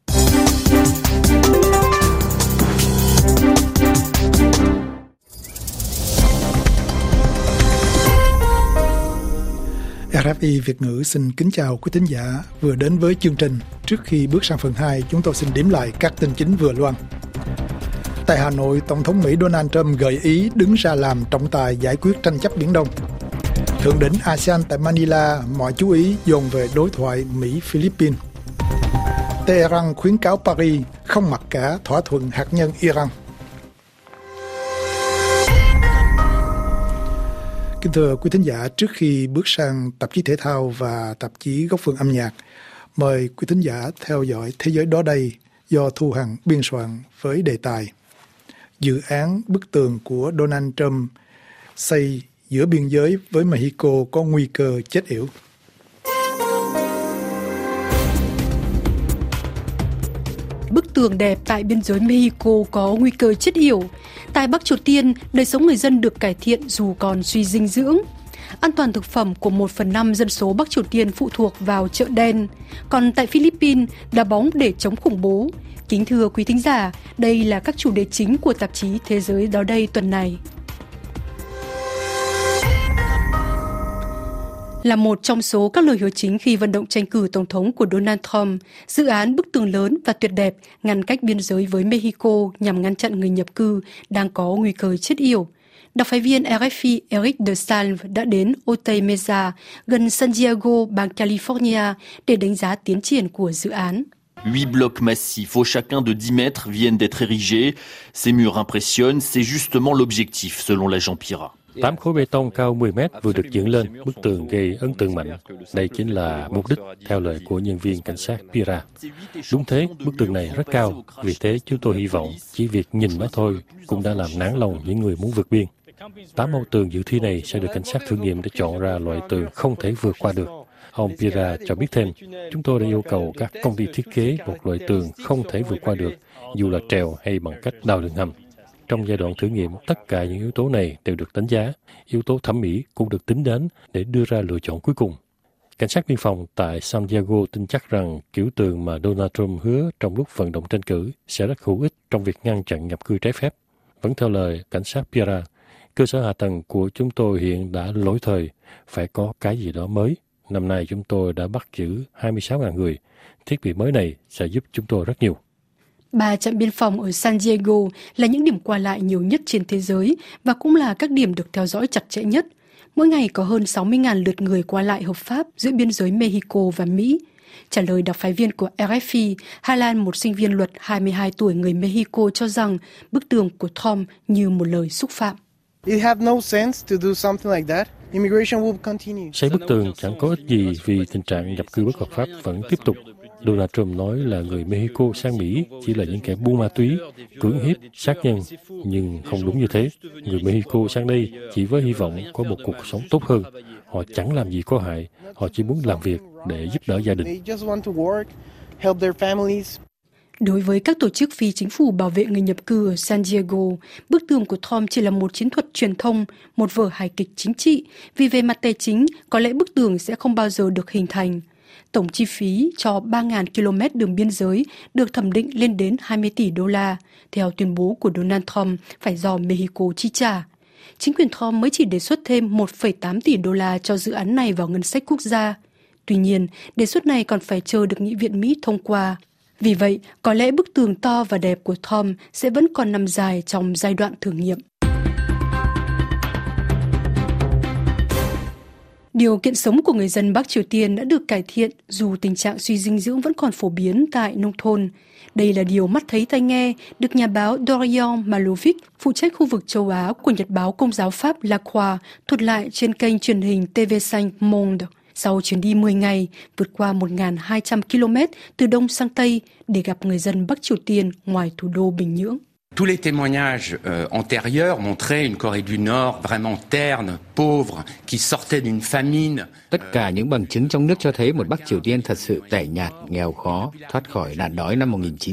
RFI Việt ngữ xin kính chào quý thính giả vừa đến với chương trình. Trước khi bước sang phần 2, chúng tôi xin điểm lại các tin chính vừa loan. Tại Hà Nội, Tổng thống Mỹ Donald Trump gợi ý đứng ra làm trọng tài giải quyết tranh chấp Biển Đông. Thượng đỉnh ASEAN tại Manila, mọi chú ý dồn về đối thoại Mỹ-Philippines. Tehran khuyến cáo Paris không mặc cả thỏa thuận hạt nhân Iran. Kính thưa quý thính giả, trước khi bước sang tạp chí thể thao và tạp chí góc phương âm nhạc, mời quý thính giả theo dõi Thế giới đó đây do Thu Hằng biên soạn với đề tài dự án bức tường của Donald Trump xây giữa biên giới với Mexico có nguy cơ chết yểu. Bức tường đẹp tại biên giới Mexico có nguy cơ chết yểu. Tại Bắc Triều Tiên, đời sống người dân được cải thiện dù còn suy dinh dưỡng. An toàn thực phẩm của 1/5 dân số Bắc Triều Tiên phụ thuộc vào chợ đen. Còn tại Philippines, đá bóng để chống khủng bố. Kính thưa quý thính giả, đây là các chủ đề chính của tạp chí Thế giới đó đây tuần này. Là một trong số các lời hứa chính khi vận động tranh cử tổng thống của Donald Trump, dự án bức tường lớn và tuyệt đẹp ngăn cách biên giới với Mexico nhằm ngăn chặn người nhập cư đang có nguy cơ chết yểu. Đặc phái viên RFI Eric de Salve đã đến Otay Mesa, gần San Diego, bang California, để đánh giá tiến triển của dự án. 8 blocs massifs, au chacun de 10 mètres, viennent d'être érigés. Ces murs impressionnent, c'est justement l'objectif, selon l'agent Pira. 8 khối bê tông cao 10 mét vừa được dựng lên, bức tường gây ấn tượng mạnh. Đây chính là mục đích, theo lời của nhân viên cảnh sát Pira. Đúng thế, bức tường này rất cao, vì thế chúng tôi hy vọng chỉ việc nhìn nó thôi cũng đã làm nản lòng những người muốn vượt biên. 8 mẫu tường dự thi này sẽ được cảnh sát thử nghiệm để chọn ra loại tường không thể vượt qua được. Ông Pira cho biết thêm, chúng tôi đã yêu cầu các công ty thiết kế một loại tường không thể vượt qua được, dù là trèo hay bằng cách đào đường hầm. Trong giai đoạn thử nghiệm, tất cả những yếu tố này đều được đánh giá. Yếu tố thẩm mỹ cũng được tính đến để đưa ra lựa chọn cuối cùng. Cảnh sát biên phòng tại San Diego tin chắc rằng kiểu tường mà Donald Trump hứa trong lúc vận động tranh cử sẽ rất hữu ích trong việc ngăn chặn nhập cư trái phép. Vẫn theo lời cảnh sát Pira, cơ sở hạ tầng của chúng tôi hiện đã lỗi thời, phải có cái gì đó mới. Năm nay chúng tôi đã bắt giữ 26.000 người. Thiết bị mới này sẽ giúp chúng tôi rất nhiều. 3 trạm biên phòng ở San Diego là những điểm qua lại nhiều nhất trên thế giới và cũng là các điểm được theo dõi chặt chẽ nhất. Mỗi ngày có hơn 60.000 lượt người qua lại hợp pháp giữa biên giới Mexico và Mỹ. Trả lời đặc phái viên của RFI, Hà Lan, một sinh viên luật 22 tuổi người Mexico cho rằng bức tường của Trump như một lời xúc phạm. Xây bức tường chẳng có ích gì vì tình trạng nhập cư bất hợp pháp vẫn tiếp tục. Donald Trump nói là người Mexico sang Mỹ chỉ là những kẻ buôn ma túy, cưỡng hiếp, sát nhân, nhưng không đúng như thế. Người Mexico sang đây chỉ với hy vọng có một cuộc sống tốt hơn. Họ chẳng làm gì có hại, họ chỉ muốn làm việc để giúp đỡ gia đình. Đối với các tổ chức phi chính phủ bảo vệ người nhập cư ở San Diego, bức tường của Trump chỉ là một chiến thuật truyền thông, một vở hài kịch chính trị, vì về mặt tài chính, có lẽ bức tường sẽ không bao giờ được hình thành. Tổng chi phí cho 3.000 km đường biên giới được thẩm định lên đến 20 tỷ đô la, theo tuyên bố của Donald Trump phải do Mexico chi trả. Chính quyền Trump mới chỉ đề xuất thêm 1,8 tỷ đô la cho dự án này vào ngân sách quốc gia. Tuy nhiên, đề xuất này còn phải chờ được Nghị viện Mỹ thông qua. Vì vậy, có lẽ bức tường to và đẹp của Trump sẽ vẫn còn nằm dài trong giai đoạn thử nghiệm. Điều kiện sống của người dân Bắc Triều Tiên đã được cải thiện dù tình trạng suy dinh dưỡng vẫn còn phổ biến tại nông thôn. Đây là điều mắt thấy tai nghe được nhà báo Dorian Malovic, phụ trách khu vực châu Á của Nhật báo Công giáo Pháp La Croix, thuật lại trên kênh truyền hình TV5 Monde. Sau chuyến đi 10 ngày, vượt qua 1.200 km từ Đông sang Tây để gặp người dân Bắc Triều Tiên ngoài thủ đô Bình Nhưỡng. Tous les témoignages antérieurs montraient une Corée du Nord vraiment terne, pauvre, qui sortait d'une famine. Tất cả những bằng chứng trong nước cho thấy một Bắc Triều Tiên thật sự tẻ nhạt, nghèo khó, thoát khỏi nạn đói năm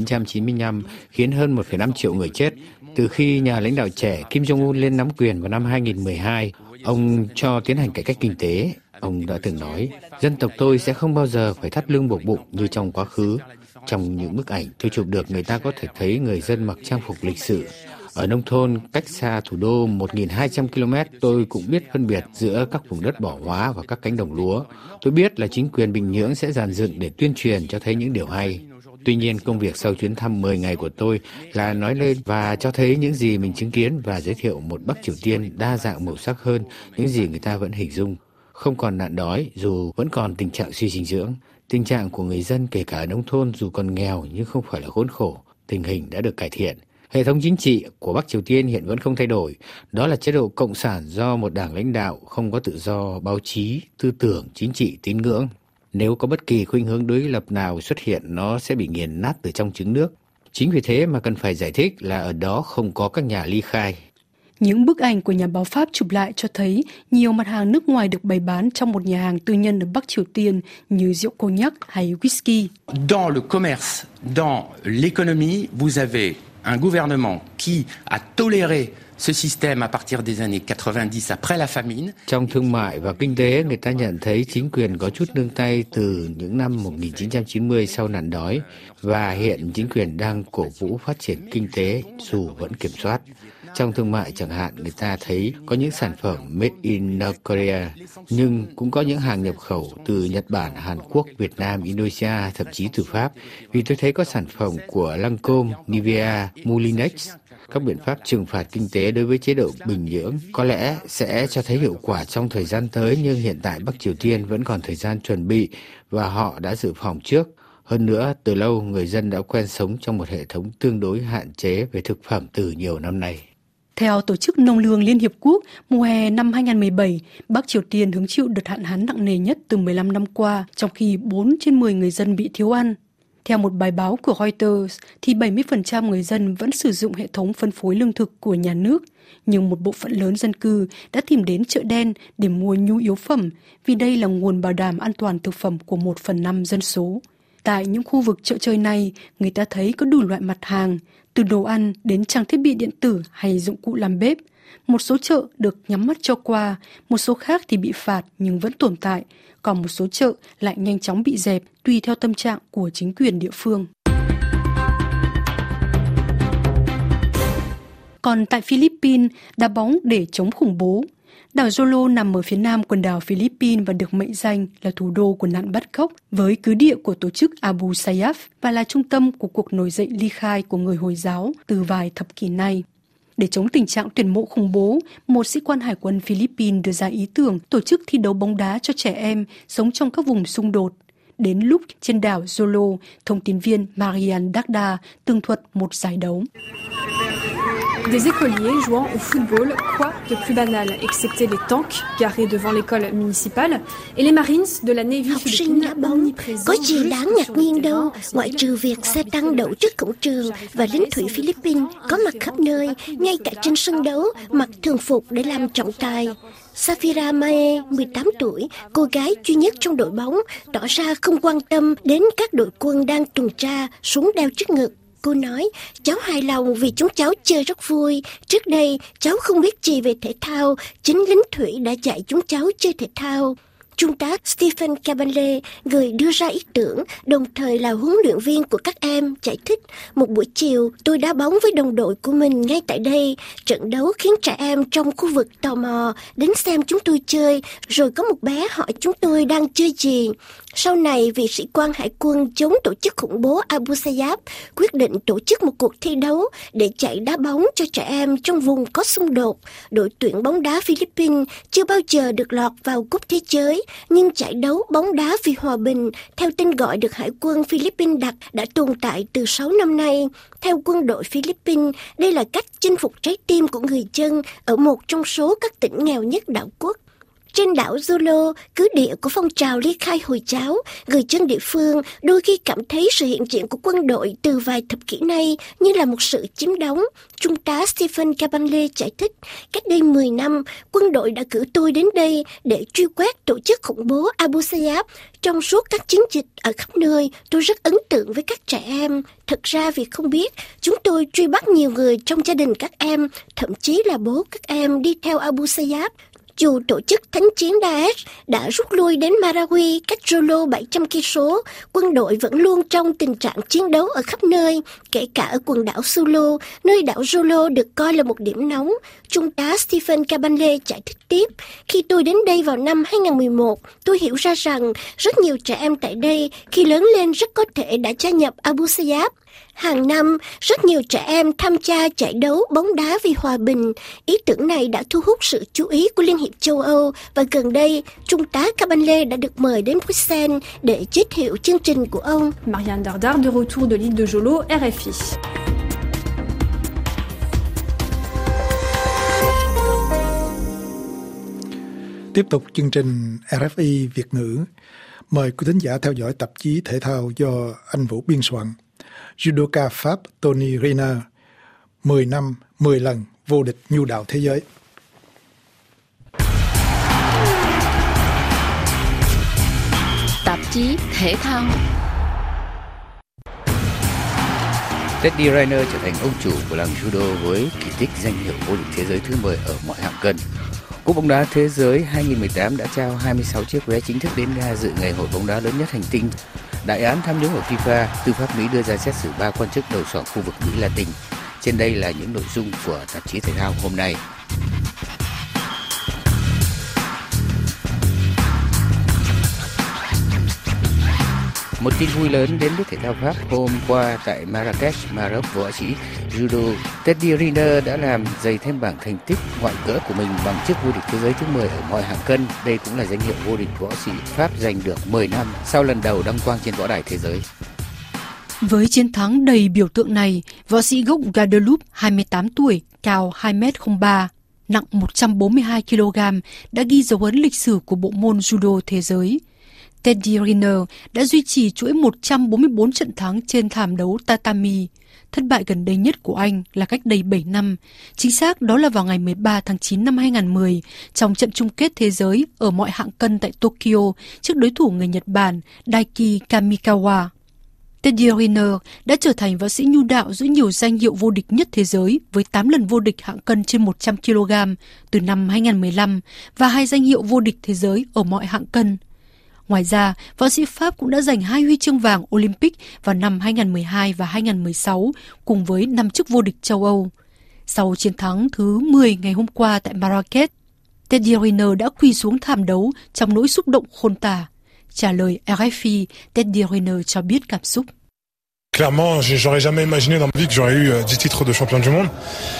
1995, khiến hơn 1,5 triệu người chết. Từ khi nhà lãnh đạo trẻ Kim Jong-un lên nắm quyền vào năm 2012, ông cho tiến hành cải cách kinh tế. Ông đã từng nói, dân tộc tôi sẽ không bao giờ phải thắt lưng buộc bụng như trong quá khứ. Trong những bức ảnh tôi chụp được, người ta có thể thấy người dân mặc trang phục lịch sự. Ở nông thôn, cách xa thủ đô 1.200 km, tôi cũng biết phân biệt giữa các vùng đất bỏ hoá và các cánh đồng lúa. Tôi biết là chính quyền Bình Nhưỡng sẽ dàn dựng để tuyên truyền cho thấy những điều hay. Tuy nhiên, công việc sau chuyến thăm 10 ngày của tôi là nói lên và cho thấy những gì mình chứng kiến và giới thiệu một Bắc Triều Tiên đa dạng màu sắc hơn những gì người ta vẫn hình dung. Không còn nạn đói dù vẫn còn tình trạng suy dinh dưỡng. Tình trạng của người dân kể cả ở nông thôn dù còn nghèo nhưng không phải là khốn khổ. Tình hình đã được cải thiện. Hệ thống chính trị của Bắc Triều Tiên hiện vẫn không thay đổi. Đó là chế độ cộng sản do một đảng lãnh đạo, không có tự do báo chí, tư tưởng, chính trị, tín ngưỡng. Nếu có bất kỳ khuynh hướng đối lập nào xuất hiện, nó sẽ bị nghiền nát từ trong trứng nước. Chính vì thế mà cần phải giải thích là ở đó không có các nhà ly khai. Những bức ảnh của nhà báo Pháp chụp lại cho thấy nhiều mặt hàng nước ngoài được bày bán trong một nhà hàng tư nhân ở Bắc Triều Tiên như rượu cognac hay whisky. Dans le commerce, dans l'économie, vous avez un gouvernement qui a toléré ce système à partir des années 90 après la famine. Trong thương mại và kinh tế, người ta nhận thấy chính quyền có chút nương tay từ những năm 1990 sau nạn đói và hiện chính quyền đang cổ vũ phát triển kinh tế dù vẫn kiểm soát. Trong thương mại chẳng hạn, người ta thấy có những sản phẩm made in North Korea, nhưng cũng có những hàng nhập khẩu từ Nhật Bản, Hàn Quốc, Việt Nam, Indonesia, thậm chí từ Pháp. Vì tôi thấy có sản phẩm của Lancôme, Nivea, Moulinex. Các biện pháp trừng phạt kinh tế đối với chế độ Bình Nhưỡng có lẽ sẽ cho thấy hiệu quả trong thời gian tới, nhưng hiện tại Bắc Triều Tiên vẫn còn thời gian chuẩn bị và họ đã dự phòng trước. Hơn nữa, từ lâu người dân đã quen sống trong một hệ thống tương đối hạn chế về thực phẩm từ nhiều năm nay. Theo Tổ chức Nông lương Liên Hiệp Quốc, mùa hè năm 2017, Bắc Triều Tiên hứng chịu đợt hạn hán nặng nề nhất từ 15 năm qua, trong khi 4 trên 10 người dân bị thiếu ăn. Theo một bài báo của Reuters, thì 70% người dân vẫn sử dụng hệ thống phân phối lương thực của nhà nước, nhưng một bộ phận lớn dân cư đã tìm đến chợ đen để mua nhu yếu phẩm vì đây là nguồn bảo đảm an toàn thực phẩm của 1/5 dân số. Tại những khu vực chợ chơi này, người ta thấy có đủ loại mặt hàng, từ đồ ăn đến trang thiết bị điện tử hay dụng cụ làm bếp. Một số chợ được nhắm mắt cho qua, một số khác thì bị phạt nhưng vẫn tồn tại, còn một số chợ lại nhanh chóng bị dẹp tùy theo tâm trạng của chính quyền địa phương. Còn tại Philippines, đá bóng để chống khủng bố. Đảo Jolo nằm ở phía nam quần đảo Philippines và được mệnh danh là thủ đô của nạn bắt cóc với cứ địa của tổ chức Abu Sayyaf và là trung tâm của cuộc nổi dậy ly khai của người Hồi giáo từ vài thập kỷ nay. Để chống tình trạng tuyển mộ khủng bố, một sĩ quan hải quân Philippines đưa ra ý tưởng tổ chức thi đấu bóng đá cho trẻ em sống trong các vùng xung đột. Đến lúc trên đảo Jolo, thông tin viên Marian Dagda tường thuật một giải đấu. Des écoliers jouant au football, quoi de plus banal, excepté les tanks garés devant l'école municipale et les marines de la Navy học sinh đá bóng, có gì đáng ngạc nhiên đâu, ngoại trừ việc xe tăng đậu trước cổng trường và lính thủy Philippines có mặt khắp nơi, ngay cả trên sân đấu, mặc thường phục để làm trọng tài. Safira Mae, 18 tuổi, cô gái duy nhất trong đội bóng, tỏ ra không quan tâm đến các đội quân đang tuần tra, súng đeo trước ngực. Cô nói, cháu hài lòng vì chúng cháu chơi rất vui. Trước đây, cháu không biết gì về thể thao. Chính lính thủy đã dạy chúng cháu chơi thể thao. Trung tá Stephen Cabanle, người đưa ra ý tưởng, đồng thời là huấn luyện viên của các em, giải thích. Một buổi chiều, tôi đá bóng với đồng đội của mình ngay tại đây. Trận đấu khiến trẻ em trong khu vực tò mò đến xem chúng tôi chơi, rồi có một bé hỏi chúng tôi đang chơi gì. Sau này, vị sĩ quan hải quân chống tổ chức khủng bố Abu Sayyaf quyết định tổ chức một cuộc thi đấu để chạy đá bóng cho trẻ em trong vùng có xung đột. Đội tuyển bóng đá Philippines chưa bao giờ được lọt vào cúp thế giới, nhưng giải đấu bóng đá vì hòa bình, theo tên gọi được Hải quân Philippines đặt, đã tồn tại từ 6 năm nay. Theo quân đội Philippines, đây là cách chinh phục trái tim của người dân ở một trong số các tỉnh nghèo nhất đảo quốc. Trên đảo Jolo, cứ địa của phong trào ly khai Hồi giáo, người dân địa phương đôi khi cảm thấy sự hiện diện của quân đội từ vài thập kỷ nay như là một sự chiếm đóng. Trung tá Stephen Cabanle giải thích, cách đây 10 năm, quân đội đã cử tôi đến đây để truy quét tổ chức khủng bố Abu Sayyaf. Trong suốt các chiến dịch ở khắp nơi, tôi rất ấn tượng với các trẻ em. Thật ra vì không biết, chúng tôi truy bắt nhiều người trong gia đình các em, thậm chí là bố các em đi theo Abu Sayyaf. Dù tổ chức thánh chiến Daesh đã rút lui đến Marawi cách Jolo 700 km, quân đội vẫn luôn trong tình trạng chiến đấu ở khắp nơi, kể cả ở quần đảo Sulu, nơi đảo Jolo được coi là một điểm nóng. Trung tá Stephen Cabanle giải thích tiếp, khi tôi đến đây vào năm 2011, tôi hiểu ra rằng rất nhiều trẻ em tại đây khi lớn lên rất có thể đã gia nhập Abu Sayyaf. Hàng năm, rất nhiều trẻ em tham gia giải đấu bóng đá vì hòa bình. Ý tưởng này đã thu hút sự chú ý của Liên hiệp châu Âu và gần đây, Trung tá Cabanle đã được mời đến Bruxelles để giới thiệu chương trình của ông. Marianne Dardar de retour de l'île de Jolo, RFI. Tiếp tục chương trình RFI Việt ngữ. Mời quý thính giả theo dõi tạp chí thể thao do anh Vũ biên soạn. Judoka Pháp Tony Riner, 10 năm, 10 lần vô địch nhu đạo thế giới. Tạp chí thể thao. Teddy Riner trở thành ông chủ của làng judo với kỳ tích danh hiệu vô địch thế giới thứ 10 ở mọi hạng cân. Cúp bóng đá thế giới 2018 đã trao 26 chiếc vé chính thức đến ga dự ngày hội bóng đá lớn nhất hành tinh. Đại án tham nhũng ở FIFA, tư pháp Mỹ đưa ra xét xử 3 quan chức đầu sỏ khu vực Mỹ Latin. Trên đây là những nội dung của tạp chí thể thao hôm nay. Một tin vui lớn đến với thể thao Pháp hôm qua tại Marrakech, Maroc. Võ sĩ judo Teddy Riner đã làm dày thêm bảng thành tích ngoại cỡ của mình bằng chức vô địch thế giới thứ 10 ở mọi hạng cân. Đây cũng là danh hiệu vô địch võ sĩ Pháp giành được 10 năm sau lần đầu đăng quang trên võ đài thế giới. Với chiến thắng đầy biểu tượng này, võ sĩ gốc Guadeloupe 28 tuổi, cao 2m03, nặng 142 kg đã ghi dấu ấn lịch sử của bộ môn judo thế giới. Teddy Riner đã duy trì chuỗi 144 trận thắng trên thảm đấu tatami. Thất bại gần đây nhất của anh là cách đây 7 năm, chính xác đó là vào ngày 13 tháng 9 năm 2010 trong trận chung kết thế giới ở mọi hạng cân tại Tokyo trước đối thủ người Nhật Bản Daiki Kamikawa. Teddy Riner đã trở thành võ sĩ nhu đạo giữ nhiều danh hiệu vô địch nhất thế giới với 8 lần vô địch hạng cân trên 100 kg từ năm 2015 và 2 danh hiệu vô địch thế giới ở mọi hạng cân. Ngoài ra, võ sĩ Pháp cũng đã giành 2 huy chương vàng Olympic vào năm 2012 và 2016 cùng với 5 chức vô địch châu Âu. Sau chiến thắng thứ 10 ngày hôm qua tại Marrakech, Teddy Riner đã quỳ xuống thảm đấu trong nỗi xúc động khôn tả. Trả lời RFI, Teddy Riner cho biết cảm xúc. Clairement, j'aurais jamais imaginé dans ma vie que j'aurais eu 10 titres de champion du monde.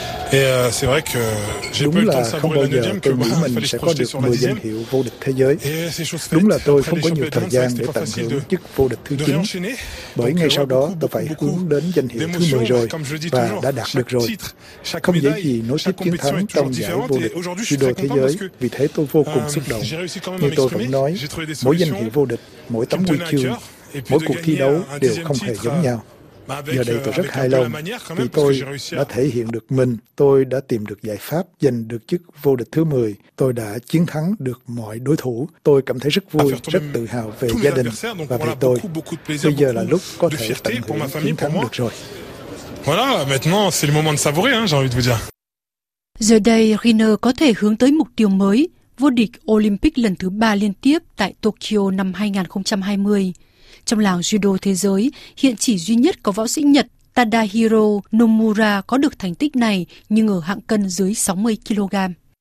Et c'est vrai que j'ai pas eu le temps de savourer la 9e, que fallait se projeter sur la 10e. Hiệu vô địch thế giới. Đúng là tôi không có nhiều thời gian để tận hưởng chức vô địch thứ 9. Bởi ngay sau đó tôi phải hướng đến danh hiệu thứ 10 rồi và đã đạt được rồi. Không dễ gì nối tiếp chiến thắng trong giải vô địch judo thế giới, vì thế tôi vô cùng xúc động. Như tôi vẫn nói, mỗi danh hiệu vô địch, mỗi tấm huy chương, mỗi cuộc thi đấu đều không hề giống nhau. Giờ đây tôi rất hài lòng vì tôi đã thể hiện được mình, tôi đã tìm được giải pháp giành được chức vô địch thứ 10, tôi đã chiến thắng được mọi đối thủ, tôi cảm thấy rất vui, rất tự hào về gia đình và về tôi. Bây giờ là lúc có thể tận hưởng chiến thắng được rồi. Voilà, maintenant c'est le moment de savourer, j'ai envie de vous dire. Giờ đây, Riner có thể hướng tới mục tiêu mới, vô địch Olympic lần thứ 3 liên tiếp tại Tokyo năm 2020. Trong làng judo thế giới, hiện chỉ duy nhất có võ sĩ Nhật Tadahiro Nomura có được thành tích này nhưng ở hạng cân dưới 60 kg.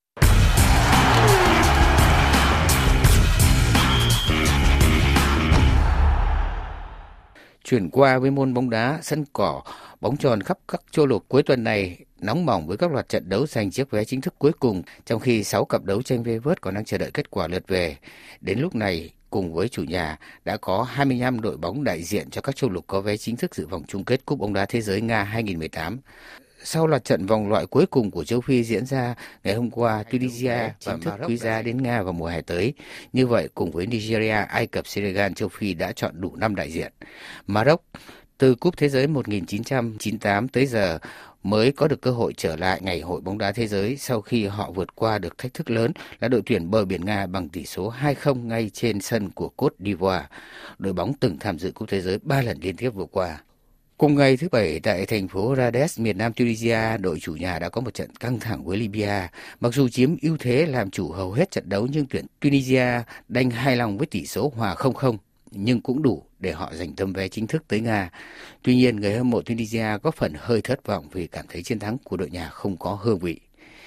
Chuyển qua với môn bóng đá, sân cỏ, bóng tròn khắp các châu lục cuối tuần này nóng bỏng với các loạt trận đấu giành chiếc vé chính thức cuối cùng, trong khi 6 cặp đấu tranh ve vớt còn đang chờ đợi kết quả lượt về. Đến lúc này, cùng với chủ nhà, đã có 25 đội bóng đại diện cho các châu lục có vé chính thức dự vòng chung kết Cúp bóng đá thế giới Nga 2018. Sau loạt trận vòng loại cuối cùng của châu Phi diễn ra ngày hôm qua, Tunisia và Maroc quy ra đến Nga vào mùa hè tới. Như vậy, cùng với Nigeria, Ai Cập, Senegal, châu Phi đã chọn đủ 5 đại diện. Maroc, từ Cúp Thế giới 1998 tới giờ, mới có được cơ hội trở lại ngày hội bóng đá thế giới sau khi họ vượt qua được thách thức lớn là đội tuyển bờ biển Nga bằng tỷ số 2-0 ngay trên sân của Côte d'Ivoire. Đội bóng từng tham dự Cúp Thế giới 3 lần liên tiếp vừa qua. Cùng ngày thứ Bảy tại thành phố Rades, miền nam Tunisia, đội chủ nhà đã có một trận căng thẳng với Libya. Mặc dù chiếm ưu thế làm chủ hầu hết trận đấu nhưng tuyển Tunisia đành hài lòng với tỷ số hòa 0-0. Nhưng cũng đủ để họ giành tấm vé chính thức tới Nga. Tuy nhiên, người hâm mộ Tunisia có phần hơi thất vọng vì cảm thấy chiến thắng của đội nhà không có hương vị.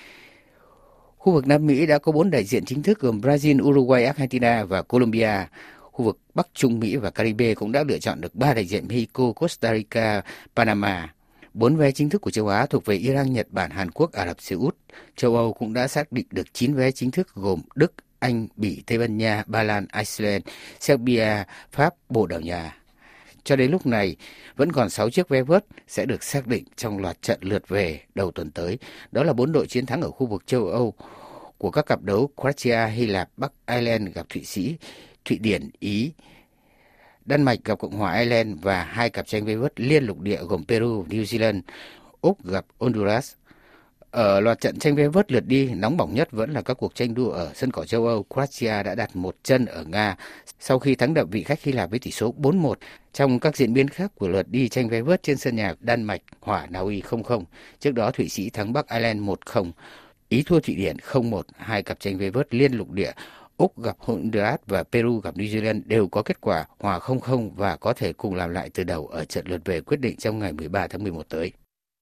Khu vực Nam Mỹ đã có 4 đại diện chính thức gồm Brazil, Uruguay, Argentina và Colombia. Khu vực Bắc Trung Mỹ và Caribe cũng đã lựa chọn được 3 đại diện Mexico, Costa Rica, Panama. 4 vé chính thức của châu Á thuộc về Iran, Nhật Bản, Hàn Quốc, Ả Rập Xê Út. Châu Âu cũng đã xác định được 9 vé chính thức gồm Đức, Anh, Bỉ, Tây Ban Nha, Ba Lan, Iceland, Serbia, Pháp, Bồ Đào Nha. Cho đến lúc này, vẫn còn 6 chiếc vé vớt sẽ được xác định trong loạt trận lượt về đầu tuần tới. Đó là 4 đội chiến thắng ở khu vực châu Âu của các cặp đấu Croatia, Hy Lạp, Bắc Ireland gặp Thụy Sĩ, Thụy Điển, Ý, Đan Mạch gặp Cộng hòa Ireland và 2 cặp tranh vé vớt liên lục địa gồm Peru, New Zealand, Úc gặp Honduras. Ở loạt trận tranh vé vớt lượt đi, nóng bỏng nhất vẫn là các cuộc tranh đua ở sân cỏ châu Âu. Croatia đã đặt một chân ở Nga sau khi thắng đậm vị khách Hy Lạp với tỷ số 4-1. Trong các diễn biến khác của lượt đi tranh vé vớt trên sân nhà, Đan Mạch hòa Na Uy 0-0. Trước đó Thụy Sĩ thắng Bắc Ireland 1-0. Ý thua Thụy Điển 0-1. 2 cặp tranh vé vớt liên lục địa Úc gặp Honduras và Peru gặp New Zealand đều có kết quả hòa 0-0 và có thể cùng làm lại từ đầu ở trận lượt về quyết định trong ngày 13 tháng 11 tới.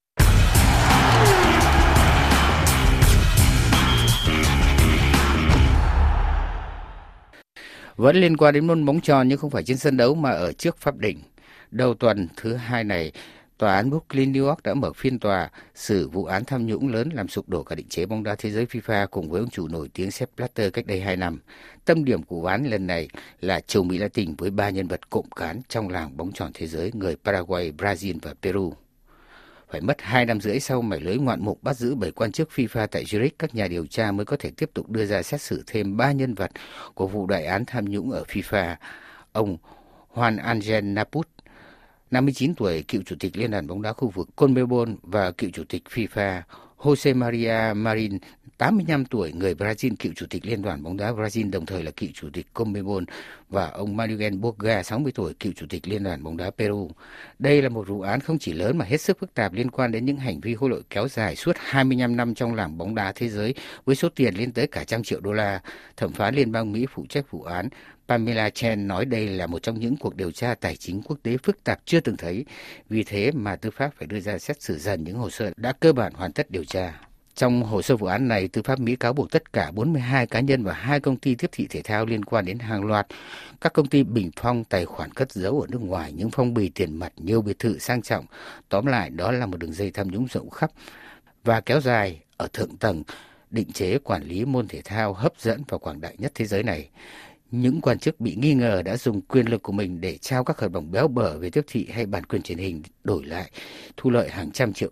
Vẫn liên quan đến môn bóng tròn nhưng không phải trên sân đấu mà ở trước Pháp Đỉnh. Đầu tuần thứ 2 này, Tòa án Brooklyn, New York đã mở phiên tòa xử vụ án tham nhũng lớn làm sụp đổ cả định chế bóng đá thế giới FIFA cùng với ông chủ nổi tiếng Sepp Blatter cách đây 2 năm. Tâm điểm của vụ án lần này là châu Mỹ Latin với 3 nhân vật cộng cán trong làng bóng chòn thế giới người Paraguay, Brazil và Peru. Phải mất 2 năm rưỡi sau mẩy lưới ngoạn mục bắt giữ 7 quan chức FIFA tại Zurich, các nhà điều tra mới có thể tiếp tục đưa ra xét xử thêm 3 nhân vật của vụ đại án tham nhũng ở FIFA. Ông Juan Angel Naput, 59 tuổi, cựu chủ tịch Liên đoàn bóng đá khu vực CONMEBOL và cựu chủ tịch FIFA, Jose Maria Marin, 85 tuổi, người Brazil, cựu chủ tịch Liên đoàn bóng đá Brazil, đồng thời là cựu chủ tịch CONMEBOL, và ông Manuel Boga, 60 tuổi, cựu chủ tịch Liên đoàn bóng đá Peru. Đây là một vụ án không chỉ lớn mà hết sức phức tạp liên quan đến những hành vi hối lộ kéo dài suốt 25 năm trong làng bóng đá thế giới với số tiền lên tới cả $100 triệu. Thẩm phán liên bang Mỹ phụ trách vụ án Pamela Chen nói đây là một trong những cuộc điều tra tài chính quốc tế phức tạp chưa từng thấy. Vì thế mà tư pháp phải đưa ra xét xử dần những hồ sơ đã cơ bản hoàn tất điều tra. Trong hồ sơ vụ án này, tư pháp Mỹ cáo buộc tất cả 42 cá nhân và 2 công ty tiếp thị thể thao liên quan đến hàng loạt các công ty bình phong, tài khoản cất giấu ở nước ngoài, những phong bì tiền mặt, nhiều biệt thự sang trọng. Tóm lại, đó là một đường dây tham nhũng rộng khắp và kéo dài ở thượng tầng định chế quản lý môn thể thao hấp dẫn và quảng đại nhất thế giới này. Những quan chức bị nghi ngờ đã dùng quyền lực của mình để trao các hợp đồng béo bở về tiếp thị hay bản quyền truyền hình đổi lại thu lợi hàng $100 triệu.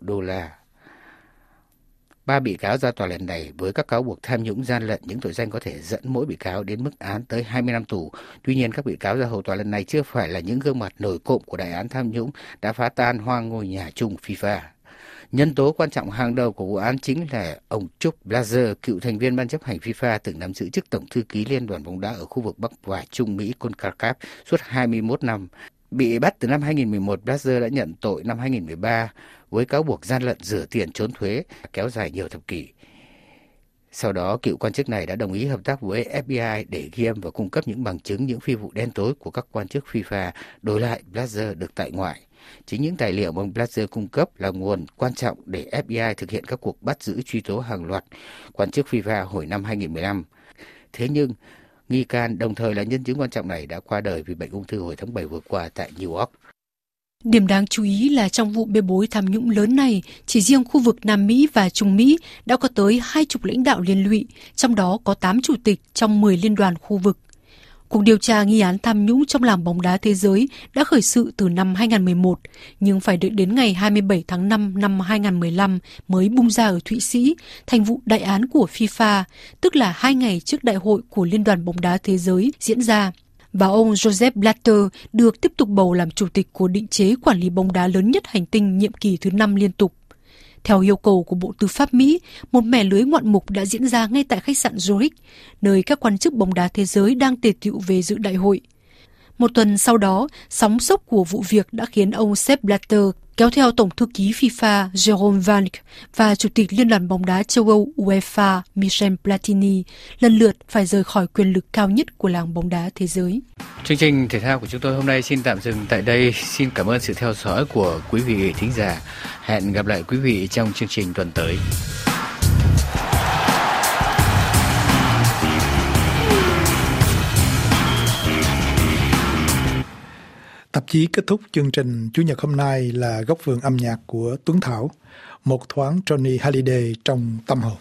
3 bị cáo ra tòa lần này với các cáo buộc tham nhũng, gian lận, những tội danh có thể dẫn mỗi bị cáo đến mức án tới 20 năm tù. Tuy nhiên, các bị cáo ra hầu tòa lần này chưa phải là những gương mặt nổi cộm của đại án tham nhũng đã phá tan hoang ngôi nhà chung FIFA. Nhân tố quan trọng hàng đầu của vụ án chính là ông Chuck Blazer, cựu thành viên ban chấp hành FIFA, từng nắm giữ chức tổng thư ký Liên đoàn bóng đá ở khu vực Bắc và Trung Mỹ CONCACAF suốt 21 năm. Bị bắt từ năm 2011, Blazer đã nhận tội năm 2013 với cáo buộc gian lận, rửa tiền, trốn thuế kéo dài nhiều thập kỷ. Sau đó, cựu quan chức này đã đồng ý hợp tác với FBI để ghi âm và cung cấp những bằng chứng, những phi vụ đen tối của các quan chức FIFA. Đổi lại, Blazer được tại ngoại. Chính những tài liệu mà ông Blazer cung cấp là nguồn quan trọng để FBI thực hiện các cuộc bắt giữ, truy tố hàng loạt quan chức FIFA hồi năm 2015. Thế nhưng, nghi can đồng thời là nhân chứng quan trọng này đã qua đời vì bệnh ung thư hồi tháng 7 vừa qua tại New York. Điểm đáng chú ý là trong vụ bê bối tham nhũng lớn này, chỉ riêng khu vực Nam Mỹ và Trung Mỹ đã có tới 20 lãnh đạo liên lụy, trong đó có 8 chủ tịch trong 10 liên đoàn khu vực. Cuộc điều tra nghi án tham nhũng trong làng bóng đá thế giới đã khởi sự từ năm 2011, nhưng phải đợi đến ngày 27 tháng 5 năm 2015 mới bung ra ở Thụy Sĩ thành vụ đại án của FIFA, tức là 2 ngày trước đại hội của Liên đoàn bóng đá thế giới diễn ra. Và ông Joseph Blatter được tiếp tục bầu làm chủ tịch của định chế quản lý bóng đá lớn nhất hành tinh nhiệm kỳ thứ 5 liên tục. Theo yêu cầu của Bộ Tư pháp Mỹ, một mẻ lưới ngoạn mục đã diễn ra ngay tại khách sạn Zurich, nơi các quan chức bóng đá thế giới đang tề tựu về dự đại hội. Một tuần sau đó, sóng sốc của vụ việc đã khiến ông Sepp Blatter kéo theo Tổng thư ký FIFA Jerome Vang và Chủ tịch Liên đoàn bóng đá châu Âu UEFA Michel Platini lần lượt phải rời khỏi quyền lực cao nhất của làng bóng đá thế giới. Chương trình thể thao của chúng tôi hôm nay xin tạm dừng tại đây. Xin cảm ơn sự theo dõi của quý vị thính giả. Hẹn gặp lại quý vị trong chương trình tuần tới. Tạp chí kết thúc chương trình Chủ nhật hôm nay là Góc vườn âm nhạc của Tuấn Thảo, một thoáng Johnny Hallyday trong tâm hồn.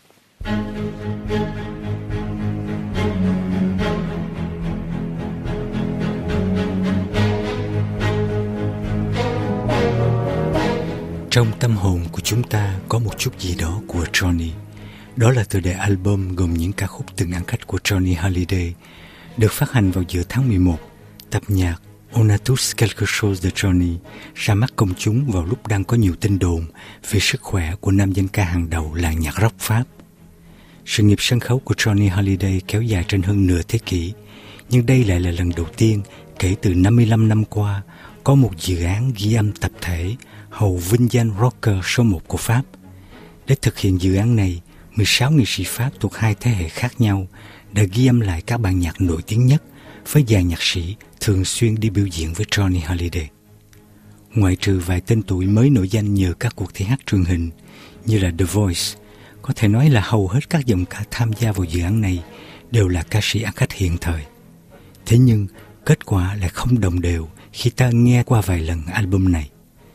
Trong tâm hồn của chúng ta có một chút gì đó của Johnny. Đó là tựa đề album gồm những ca khúc từng ăn khách của Johnny Hallyday, được phát hành vào giữa tháng 11. Tập nhạc On a tous quelque chose de Johnny ra mắt công chúng vào lúc đang có nhiều tin đồn về sức khỏe của nam danh ca hàng đầu làng nhạc rock Pháp. Sự nghiệp sân khấu của Johnny Hallyday kéo dài trên hơn nửa thế kỷ, nhưng đây lại là lần đầu tiên kể từ 55 năm qua có một dự án ghi âm tập thể hầu vinh danh rocker số 1 của Pháp. Để thực hiện dự án này, 16 nghệ sĩ Pháp thuộc 2 thế hệ khác nhau đã ghi âm lại các bản nhạc nổi tiếng nhất với dàn nhạc sĩ thường xuyên đi biểu diễn với Johnny Hallyday. Ngoại trừ vài tên tuổi mới nổi danh nhờ các cuộc thi hát truyền hình như là The Voice, có thể nói là hầu hết các giọng ca tham gia vào dự án này đều là ca sĩ ăn khách hiện thời. Thế nhưng, kết quả lại không đồng đều khi ta nghe qua vài lần album này.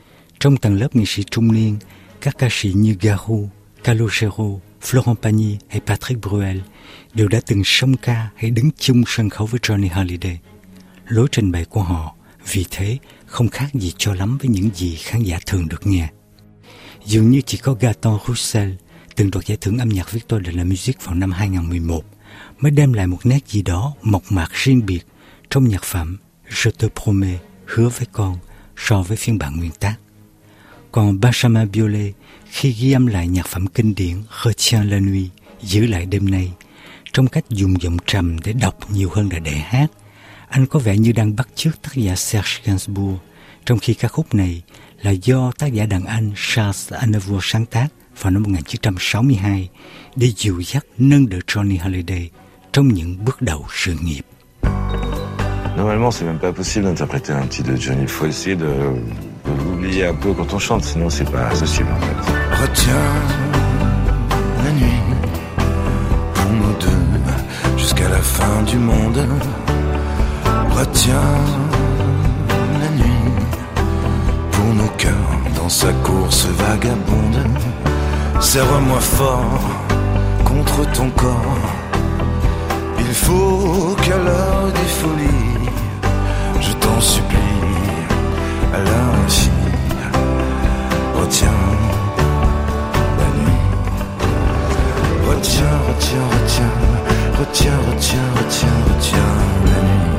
Trong tầng lớp nghệ sĩ trung niên, các ca sĩ như Garou, Calogero, Florent Pagny hay Patrick Bruel đều đã từng song ca hay đứng chung sân khấu với Johnny Hallyday. Lối trình bày của họ vì thế không khác gì cho lắm với những gì khán giả thường được nghe. Dường như chỉ có Gaëtan Roussel, từng đoạt giải thưởng âm nhạc Victor de la Musique vào năm 2011, mới đem lại một nét gì đó mộc mạc riêng biệt trong nhạc phẩm Je te promets, hứa với con, so với phiên bản nguyên tác. Còn Benjamin Biolay, khi ghi âm lại nhạc phẩm kinh điển Retiens la nuit, giữ lại đêm nay, trong cách dùng giọng trầm để đọc nhiều hơn là để hát, anh có vẻ như đang bắt chước tác giả Serge Gainsbourg, trong khi ca khúc này là do tác giả đàn Anh Charles Aznavour sáng tác vào năm 1962 để dìu dắt nâng đỡ Johnny Hallyday trong những bước đầu sự nghiệp. Normalement, c'est même pas possible d'interpréter un titre de Johnny. Il faut essayer de l'oublier un peu quand on chante, sinon c'est pas possible en fait. Retiens la nuit pour nous deux jusqu'à la fin du monde. Retiens la nuit pour nos cœurs dans sa course vagabonde. Serre-moi fort contre ton corps. Il faut qu'à l'heure des folies, je t'en supplie, à l'infini, retiens la nuit. Retiens, retiens, retiens, retiens, retiens, retiens, retiens la nuit.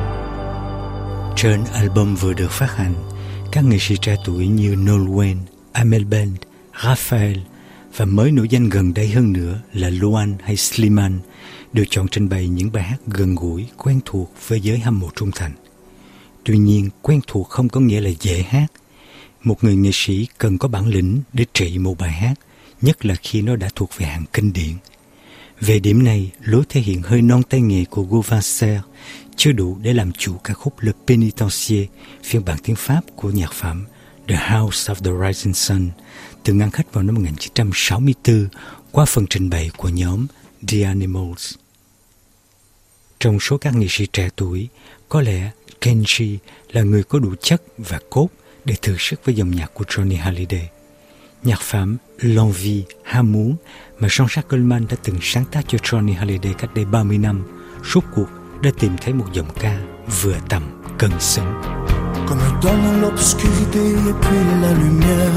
Trên album vừa được phát hành, các nghệ sĩ trẻ tuổi như Noel Wayne, Amel Bent, Raphael và mới nổi danh gần đây hơn nữa là Luan hay Slimane đều chọn trình bày những bài hát gần gũi, quen thuộc với giới hâm mộ trung thành. Tuy nhiên, quen thuộc không có nghĩa là dễ hát. Một người nghệ sĩ cần có bản lĩnh để trị một bài hát, nhất là khi nó đã thuộc về hạng kinh điển. Về điểm này, lối thể hiện hơi non tay nghề của Gauvin Serre chưa đủ để làm chủ ca khúc Le Pénitencier, phiên bản tiếng Pháp của nhạc phẩm The House of the Rising Sun, từng ăn khách vào năm 1964 qua phần trình bày của nhóm The Animals. Trong số các nghệ sĩ trẻ tuổi, có lẽ Kenji là người có đủ chất và cốt để thử sức với dòng nhạc của Johnny Hallyday. Nhạc phẩm L'Envie, ham muốn mà Jean-Jacques Goldman đã từng sáng tác cho Johnny Hallyday cách đây 30 năm, suốt cuộc đã tìm thấy một giọng ca vừa tầm cân xứng. Comme dans l'obscurité et puis la lumière,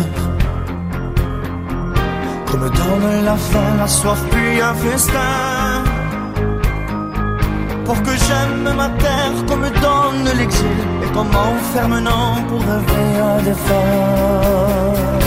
comme donne la faim, la soif puis un festin, pour que j'aime ma terre comme donne l'exil, et comme enfermement pour rêver à des fins.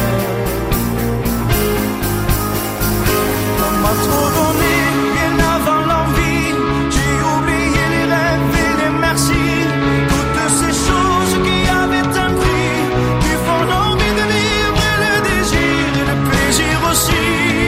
On m'a trop donné bien avant l'envie, j'ai oublié les rêves et les merci, toutes ces choses qui avaient un prix, qui font l'envie de vivre et le désir et le plaisir aussi.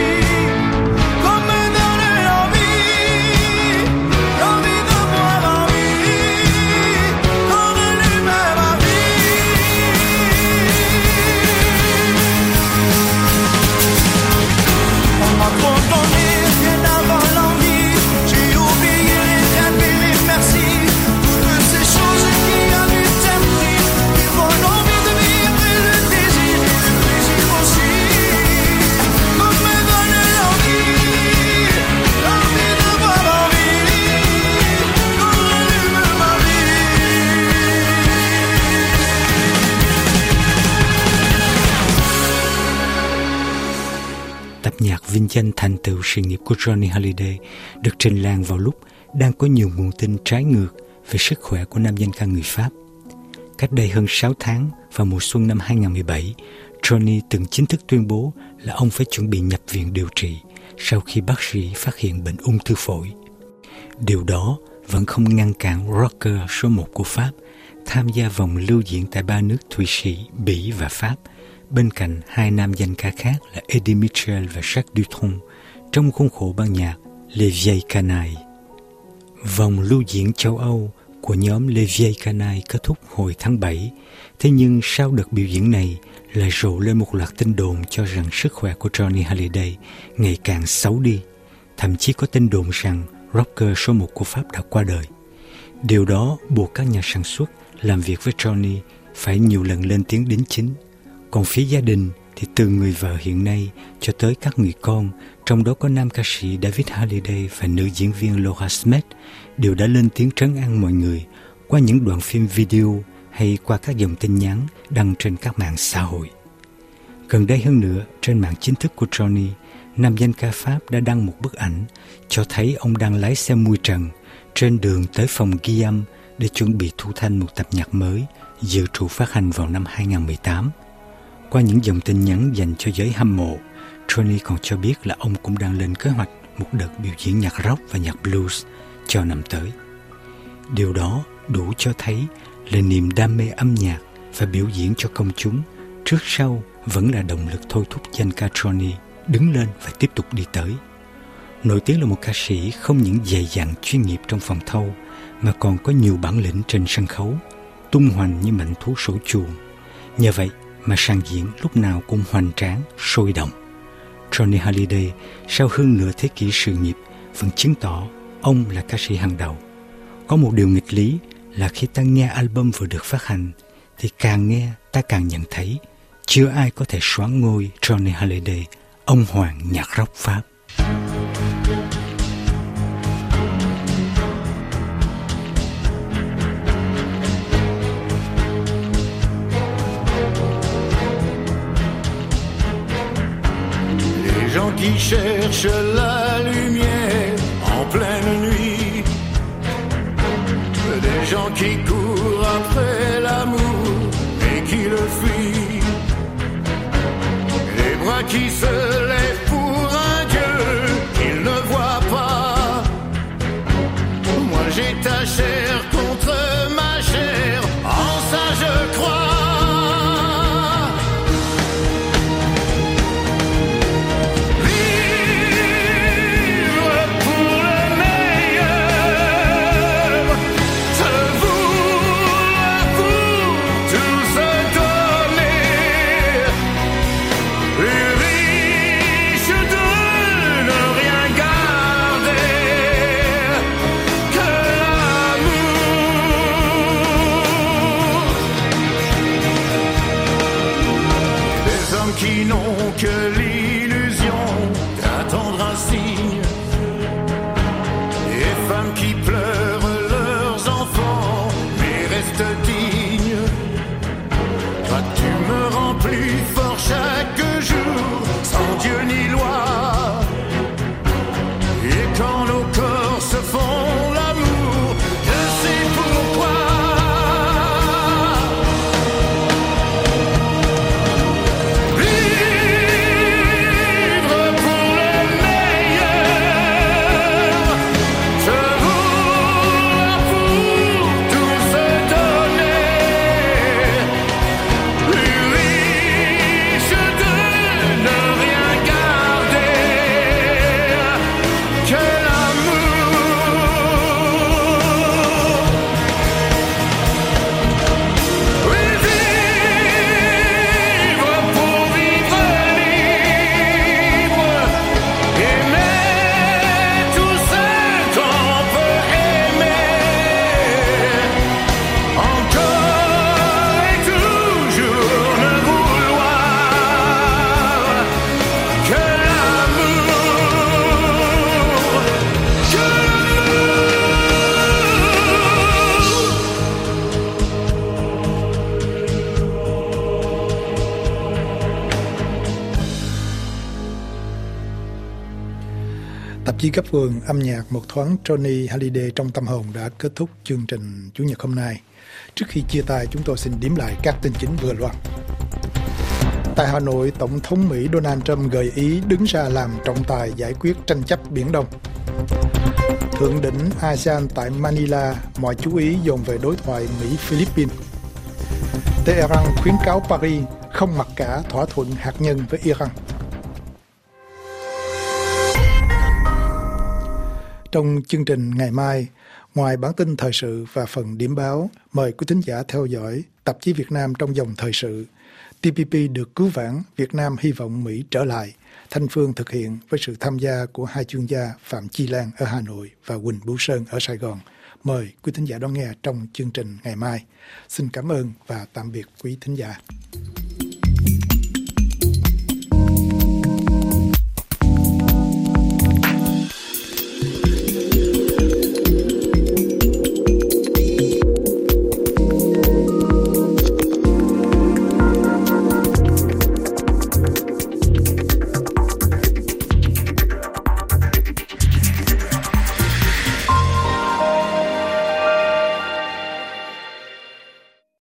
Nhạc vinh danh thành tựu sự nghiệp của Johnny Hallyday được trình làng vào lúc đang có nhiều nguồn tin trái ngược về sức khỏe của nam danh ca người Pháp. Cách đây hơn 6 tháng, vào mùa xuân năm 2017, Johnny từng chính thức tuyên bố là ông phải chuẩn bị nhập viện điều trị sau khi bác sĩ phát hiện bệnh ung thư phổi. Điều đó vẫn không ngăn cản rocker số 1 của Pháp tham gia vòng lưu diễn tại 3 nước Thụy Sĩ, Bỉ và Pháp, bên cạnh 2 nam danh ca khác là Eddie Mitchell và Jacques Dutronc trong khuôn khổ ban nhạc Les Vieilles Canailles. Vòng lưu diễn châu Âu của nhóm Les Vieilles Canailles kết thúc hồi tháng 7, thế nhưng sau đợt biểu diễn này lại rộ lên một loạt tin đồn cho rằng sức khỏe của Johnny Hallyday ngày càng xấu đi. Thậm chí có tin đồn rằng rocker số 1 của Pháp đã qua đời. Điều đó buộc các nhà sản xuất làm việc với Johnny phải nhiều lần lên tiếng đính chính. Còn phía gia đình thì từ người vợ hiện nay cho tới các người con, trong đó có nam ca sĩ David Halliday và nữ diễn viên Laura Smith, đều đã lên tiếng trấn an mọi người qua những đoạn phim video hay qua các dòng tin nhắn đăng trên các mạng xã hội. Gần đây hơn nữa, trên mạng chính thức của Johnny, nam danh ca Pháp đã đăng một bức ảnh cho thấy ông đang lái xe mui trần trên đường tới phòng ghi âm để chuẩn bị thu thanh một tập nhạc mới dự trù phát hành vào năm 2018. Qua những dòng tin nhắn dành cho giới hâm mộ, Johnny còn cho biết là ông cũng đang lên kế hoạch một đợt biểu diễn nhạc rock và nhạc blues cho năm tới. Điều đó đủ cho thấy là niềm đam mê âm nhạc và biểu diễn cho công chúng trước sau vẫn là động lực thôi thúc danh ca Johnny đứng lên và tiếp tục đi tới. Nổi tiếng là một ca sĩ không những dày dặn chuyên nghiệp trong phòng thâu mà còn có nhiều bản lĩnh trên sân khấu, tung hoành như mãnh thú sổ chuồng. Nhờ vậy mà sàn diễn lúc nào cũng hoành tráng, sôi động. Johnny Halliday sau hơn nửa thế kỷ sự nghiệp vẫn chứng tỏ ông là ca sĩ hàng đầu. Có một điều nghịch lý là khi ta nghe album vừa được phát hành thì càng nghe ta càng nhận thấy chưa ai có thể soán ngôi Johnny Halliday, ông hoàng nhạc rock Pháp. Les gens qui cherchent la lumière en pleine nuit, des gens qui courent après l'amour et qui le fuient, les bras qui se lèvent pour un Dieu qu'ils ne voient pas. Moi j'ai ta chair contre ma chair, en ça je crois. Qui n'ont que l'illusion d'attendre un signe, et femmes qui pleurent leurs enfants mais restent dignes. Toi tu me rends plus fort chaque jour, sans Dieu ni loi, et quand nos corps se font l'amour, je sais pourquoi. Tạp chí Cấp Vườn âm nhạc một thoáng Johnny Halliday trong tâm hồn đã kết thúc chương trình Chủ nhật hôm nay. Trước khi chia tay, chúng tôi xin điểm lại các tin chính vừa loạt. Tại Hà Nội, Tổng thống Mỹ Donald Trump gợi ý đứng ra làm trọng tài giải quyết tranh chấp Biển Đông. Thượng đỉnh ASEAN tại Manila, mọi chú ý dồn về đối thoại Mỹ-Philippines. Tehran khuyến cáo Paris không mặc cả thỏa thuận hạt nhân với Iran. Trong chương trình ngày mai, ngoài bản tin thời sự và phần điểm báo, mời quý thính giả theo dõi tạp chí Việt Nam trong dòng thời sự. TPP được cứu vãn, Việt Nam hy vọng Mỹ trở lại. Thanh Phương thực hiện với sự tham gia của hai chuyên gia Phạm Chi Lan ở Hà Nội và Quỳnh Bửu Sơn ở Sài Gòn. Mời quý thính giả đón nghe trong chương trình ngày mai. Xin cảm ơn và tạm biệt quý thính giả.